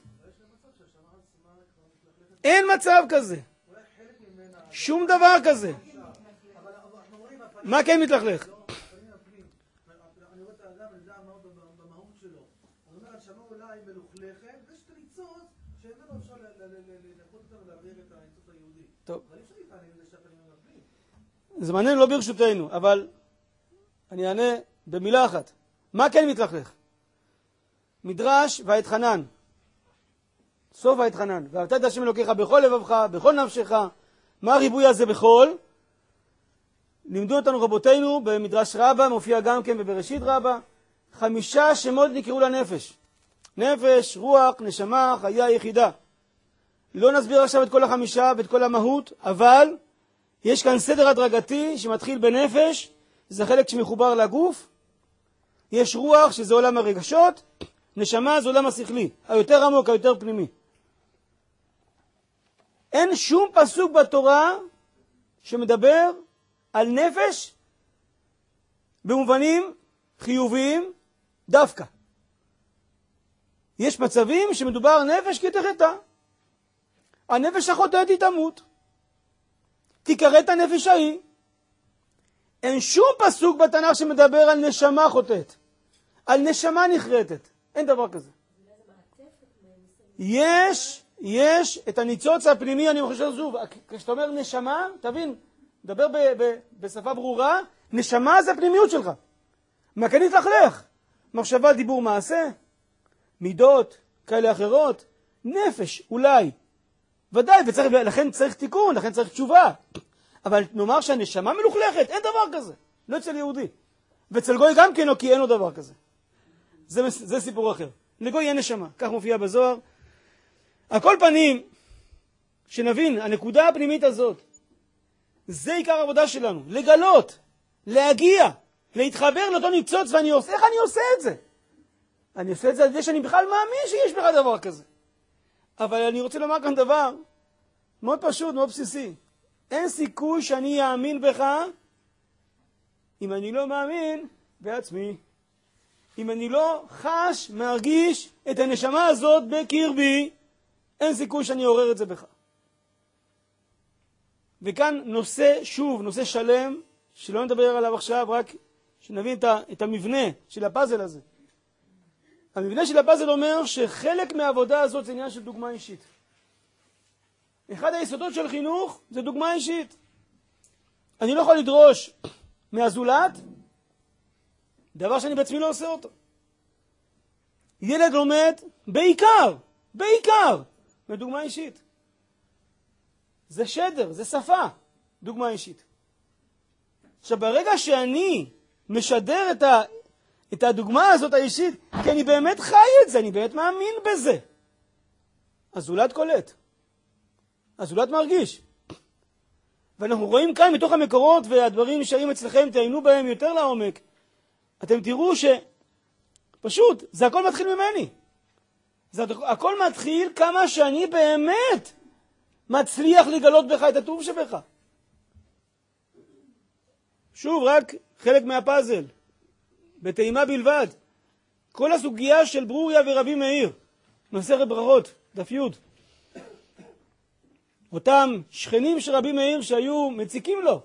אין מצב כזה. שום דבר כזה. מה כן מתלכלך? אני רואה את האדם, אני יודע מה במהות שלו. אני אומר, הנשמה אולי מלוכלכת, ויש את הניצוץ שאיננו אפשר לאכול אותם ולהעביר את הניצוץ היהודי. טוב. אבל אי אפשר להתעניין לזה שהפנים מנפלים. זה מעניין לא ברשותנו, אבל אני אענה במילה אחת. מה כן מתלכלך? מדרש ואתחנן. סוף ואתחנן. ואהבת את השם אלוקיך בכל לבבך, בכל נפשך. מה הריבוי הזה בכל? לימדו אותנו רבותינו במדרש רבה, מופיע גם כן בבראשית רבה, חמישה שמות נקראו לנפש. נפש, רוח, נשמה, חיה יחידה. לא נסביר עכשיו את כל החמישה ואת כל המהות, אבל יש כאן סדר הדרגתי שמתחיל בנפש, זה חלק שמחובר לגוף. יש רוח שזה עולם הרגשות, נשמה זה עולם השכלי, היותר עמוק, היותר פנימי. אין שום פסוק בתורה שמדבר על נפש במובנים חיוביים דווקא. יש מצבים שמדובר על נפש כי תחתה. הנפש החוטאת היא תמות. תיקראת הנפש ההיא. אין שום פסוק בתנ"ך שמדבר על נשמה חוטאת. על נשמה נחרטת. אין דבר כזה. יש, יש את הניצוץ הפנימי, אני חושב שוב, כשאתה אומר נשמה, תבין, דבר ב- ב- בשפה ברורה, נשמה זה הפנימיות שלך. מה כן יתלכלך? מחשבה, דיבור, מעשה, מידות, כאלה אחרות, נפש, אולי. ודאי, וצריך, לכן צריך תיקון, לכן צריך תשובה. אבל נאמר שהנשמה מלוכלכת, אין דבר כזה. לא אצל יהודי. ואצל גוי גם כן, או כי אין לו דבר כזה. זה, זה סיפור אחר. לגוי אין נשמה, כך מופיע בזוהר. על כל פנים, שנבין, הנקודה הפנימית הזאת, זה עיקר העבודה שלנו, לגלות, להגיע, להתחבר לאותו ניצוץ, ואני עושה, איך אני עושה את זה? אני עושה את זה על ידי שאני בכלל מאמין שיש בכלל דבר כזה. אבל אני רוצה לומר כאן דבר מאוד פשוט, מאוד בסיסי. אין סיכוי שאני אאמין בך אם אני לא מאמין בעצמי. אם אני לא חש, מרגיש את הנשמה הזאת בקרבי, אין סיכוי שאני אעורר את זה בך. וכאן נושא, שוב, נושא שלם, שלא נדבר עליו עכשיו, רק שנבין את המבנה של הפאזל הזה. המבנה של הפאזל אומר שחלק מהעבודה הזאת זה עניין של דוגמה אישית. אחד היסודות של חינוך זה דוגמה אישית. אני לא יכול לדרוש מהזולת דבר שאני בעצמי לא עושה אותו. ילד לומד בעיקר, בעיקר, מדוגמה אישית. זה שדר, זה שפה, דוגמה אישית. עכשיו, ברגע שאני משדר את, ה, את הדוגמה הזאת האישית, כי אני באמת חי את זה, אני באמת מאמין בזה, הזולת קולט. הזולת מרגיש. ואנחנו רואים כאן מתוך המקורות, והדברים נשארים אצלכם, תעיינו בהם יותר לעומק. אתם תראו שפשוט, זה הכל מתחיל ממני. זה הכל מתחיל כמה שאני באמת מצליח לגלות בך את הטוב שבך. שוב, רק חלק מהפאזל, בטעימה בלבד. כל הסוגיה של ברוריה ורבי מאיר, מסכת ברכות, דף י'. אותם שכנים של רבי מאיר שהיו מציקים לו.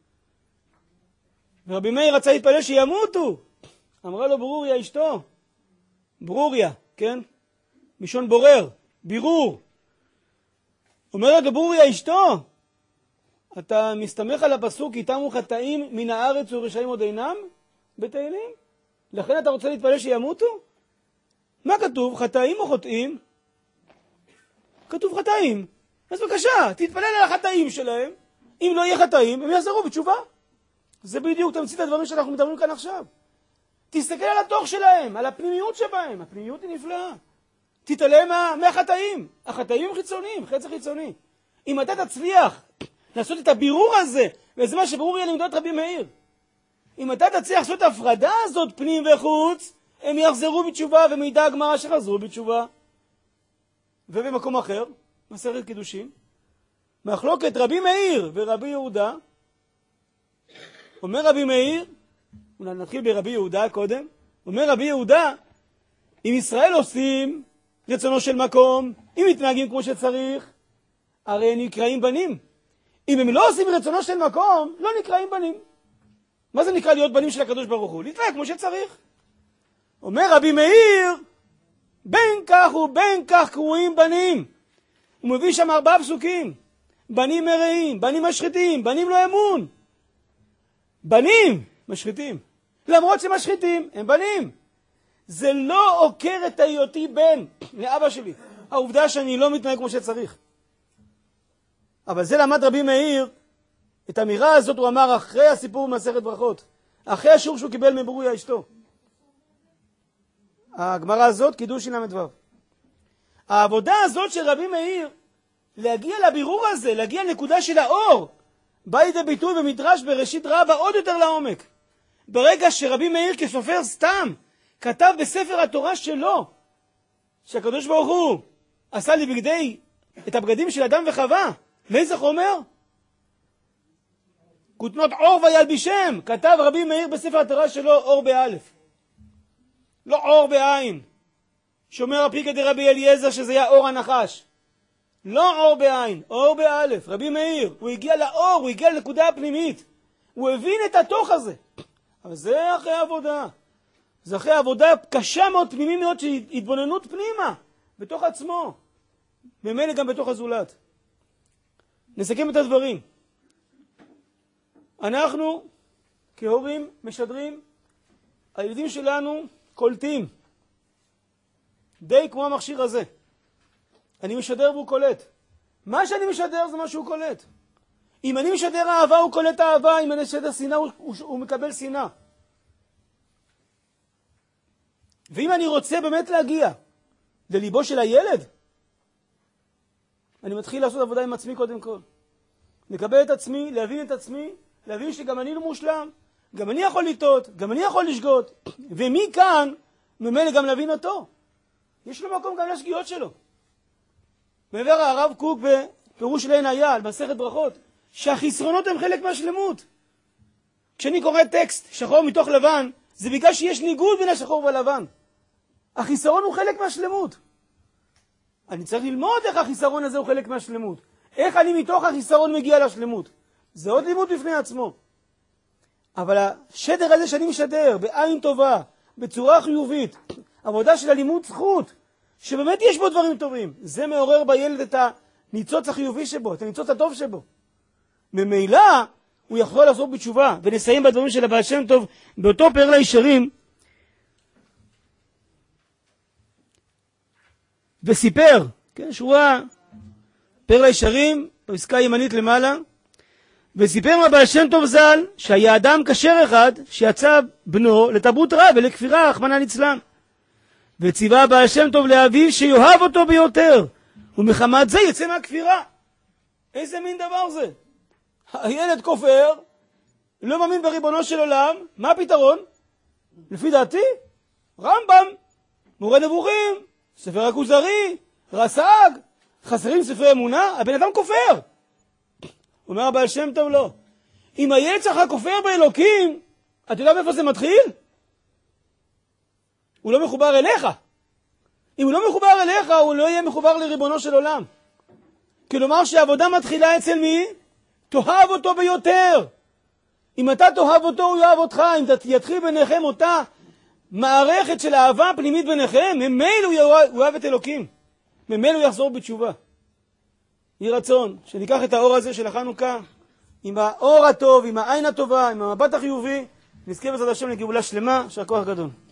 ורבי מאיר רצה להתפלל שימותו. אמרה לו ברוריה אשתו. ברוריה, כן? משון בורר, בירור. אומרת לו ברוריה אשתו, אתה מסתמך על הפסוק, איתמו חטאים מן הארץ ורשעים עוד אינם בתהילים? לכן אתה רוצה להתפלל שימותו? מה כתוב? חטאים או חוטאים? כתוב חטאים. אז בבקשה, תתפלל על החטאים שלהם. אם לא יהיה חטאים, הם יחזרו בתשובה. זה בדיוק תמצית הדברים שאנחנו מדברים כאן עכשיו. תסתכל על התוך שלהם, על הפנימיות שבהם. הפנימיות היא נפלאה. תתעלם מה, מהחטאים. החטאים הם חיצוניים, חצי חיצוני. אם אתה תצליח לעשות את הבירור הזה, וזה מה שברור יהיה לימדות רבי מאיר. אם אתה תצליח לעשות את ההפרדה הזאת, פנים וחוץ, הם יחזרו בתשובה, ומידע הגמרא שחזרו בתשובה. ובמקום אחר, מסכת קידושין, מחלוקת רבי מאיר ורבי יהודה, אומר רבי מאיר, אולי נתחיל ברבי יהודה קודם, אומר רבי יהודה, אם ישראל עושים רצונו של מקום, אם מתנהגים כמו שצריך, הרי הם נקראים בנים. אם הם לא עושים רצונו של מקום, לא נקראים בנים. מה זה נקרא להיות בנים של הקדוש ברוך הוא? להתנהג כמו שצריך. אומר רבי מאיר, בין כך ובין כך קרואים בנים. הוא מביא שם ארבעה פסוקים. בנים מרעים, בנים משחיתים, בנים לא אמון. בנים משחיתים. למרות שמשחיתים, הם בנים. זה לא עוקר את היותי בן לאבא שלי. העובדה שאני לא מתנהג כמו שצריך. אבל זה למד רבי מאיר, את האמירה הזאת הוא אמר אחרי הסיפור במסכת ברכות. אחרי השיעור שהוא קיבל מברוריה אשתו. הגמרא הזאת, קידושין למדבר. העבודה הזאת של רבי מאיר, להגיע לבירור הזה, להגיע לנקודה של האור, בא לידי ביטוי במדרש בראשית רבה עוד יותר לעומק. ברגע שרבי מאיר כסופר סתם, כתב בספר התורה שלו, שהקדוש ברוך הוא עשה לי בגדי, את הבגדים של אדם וחווה, מאיזה חומר? כותנות אור וילבישם, כתב רבי מאיר בספר התורה שלו אור באלף. לא אור בעין. שומר הפיקא דרבי אליעזר שזה היה אור הנחש. לא אור בעין, אור באלף. רבי מאיר, הוא הגיע לאור, הוא הגיע לנקודה הפנימית. הוא הבין את התוך הזה. אבל זה אחרי עבודה. זה אחרי עבודה קשה מאוד, פנימית מאוד, של התבוננות פנימה, בתוך עצמו. במילא גם בתוך הזולת. נסכם את הדברים. אנחנו, כהורים, משדרים, הילדים שלנו קולטים. די כמו המכשיר הזה. אני משדר והוא קולט. מה שאני משדר זה מה שהוא קולט. אם אני משדר אהבה הוא קולט אהבה, אם אני משדר שנאה הוא, הוא, הוא מקבל שנאה. ואם אני רוצה באמת להגיע לליבו של הילד, אני מתחיל לעשות עבודה עם עצמי קודם כל. לקבל את עצמי, להבין את עצמי, להבין שגם אני לא מושלם, גם אני יכול לטעות, גם אני יכול לשגות, ומכאן ממילא גם להבין אותו. יש לו מקום גם לשגיאות שלו. מעבר הרב קוק בפירוש לעין היה, על מסכת ברכות, שהחסרונות הם חלק מהשלמות. כשאני קורא טקסט שחור מתוך לבן, זה בגלל שיש ניגוד בין השחור והלבן. החיסרון הוא חלק מהשלמות. אני צריך ללמוד איך החיסרון הזה הוא חלק מהשלמות. איך אני מתוך החיסרון מגיע לשלמות. זה עוד לימוד בפני עצמו. אבל השדר הזה שאני משדר, בעין טובה, בצורה חיובית, עבודה של הלימוד זכות, שבאמת יש בו דברים טובים, זה מעורר בילד את הניצוץ החיובי שבו, את הניצוץ הטוב שבו. ממילא הוא יכול לעשות בתשובה, ונסיים בדברים של הבעל שם טוב, באותו פרל הישרים, וסיפר, כן, שורה, פרל הישרים, בפסקה ימנית למעלה, וסיפר מהבעל שם טוב ז"ל, שהיה אדם כשר אחד, שיצא בנו לתרבות רע ולכפירה, רחמנא ליצלן. וציווה הבעל שם טוב לאביו שיאהב אותו ביותר, ומחמת זה יצא מהכפירה. איזה מין דבר זה? הילד כופר, לא מאמין בריבונו של עולם, מה הפתרון? לפי דעתי, רמב"ם, מורה נבוכים, ספר הכוזרי, רס"ג, חסרים ספרי אמונה, הבן אדם כופר. אומר הבעל שם טוב לא. אם הילד שלך כופר באלוקים, אתה יודע מאיפה זה מתחיל? הוא לא מחובר אליך. אם הוא לא מחובר אליך, הוא לא יהיה מחובר לריבונו של עולם. כלומר שהעבודה מתחילה אצל מי? תאהב אותו ביותר. אם אתה תאהב אותו, הוא יאהב אותך. אם יתחיל ביניכם אותה מערכת של אהבה פנימית ביניכם, ממילא הוא יאהב את אלוקים. ממילא הוא יחזור בתשובה. יהי רצון שניקח את האור הזה של החנוכה, עם האור הטוב, עם העין הטובה, עם המבט החיובי, נזכה בעזרת השם לגאולה שלמה, יישר כוח גדול.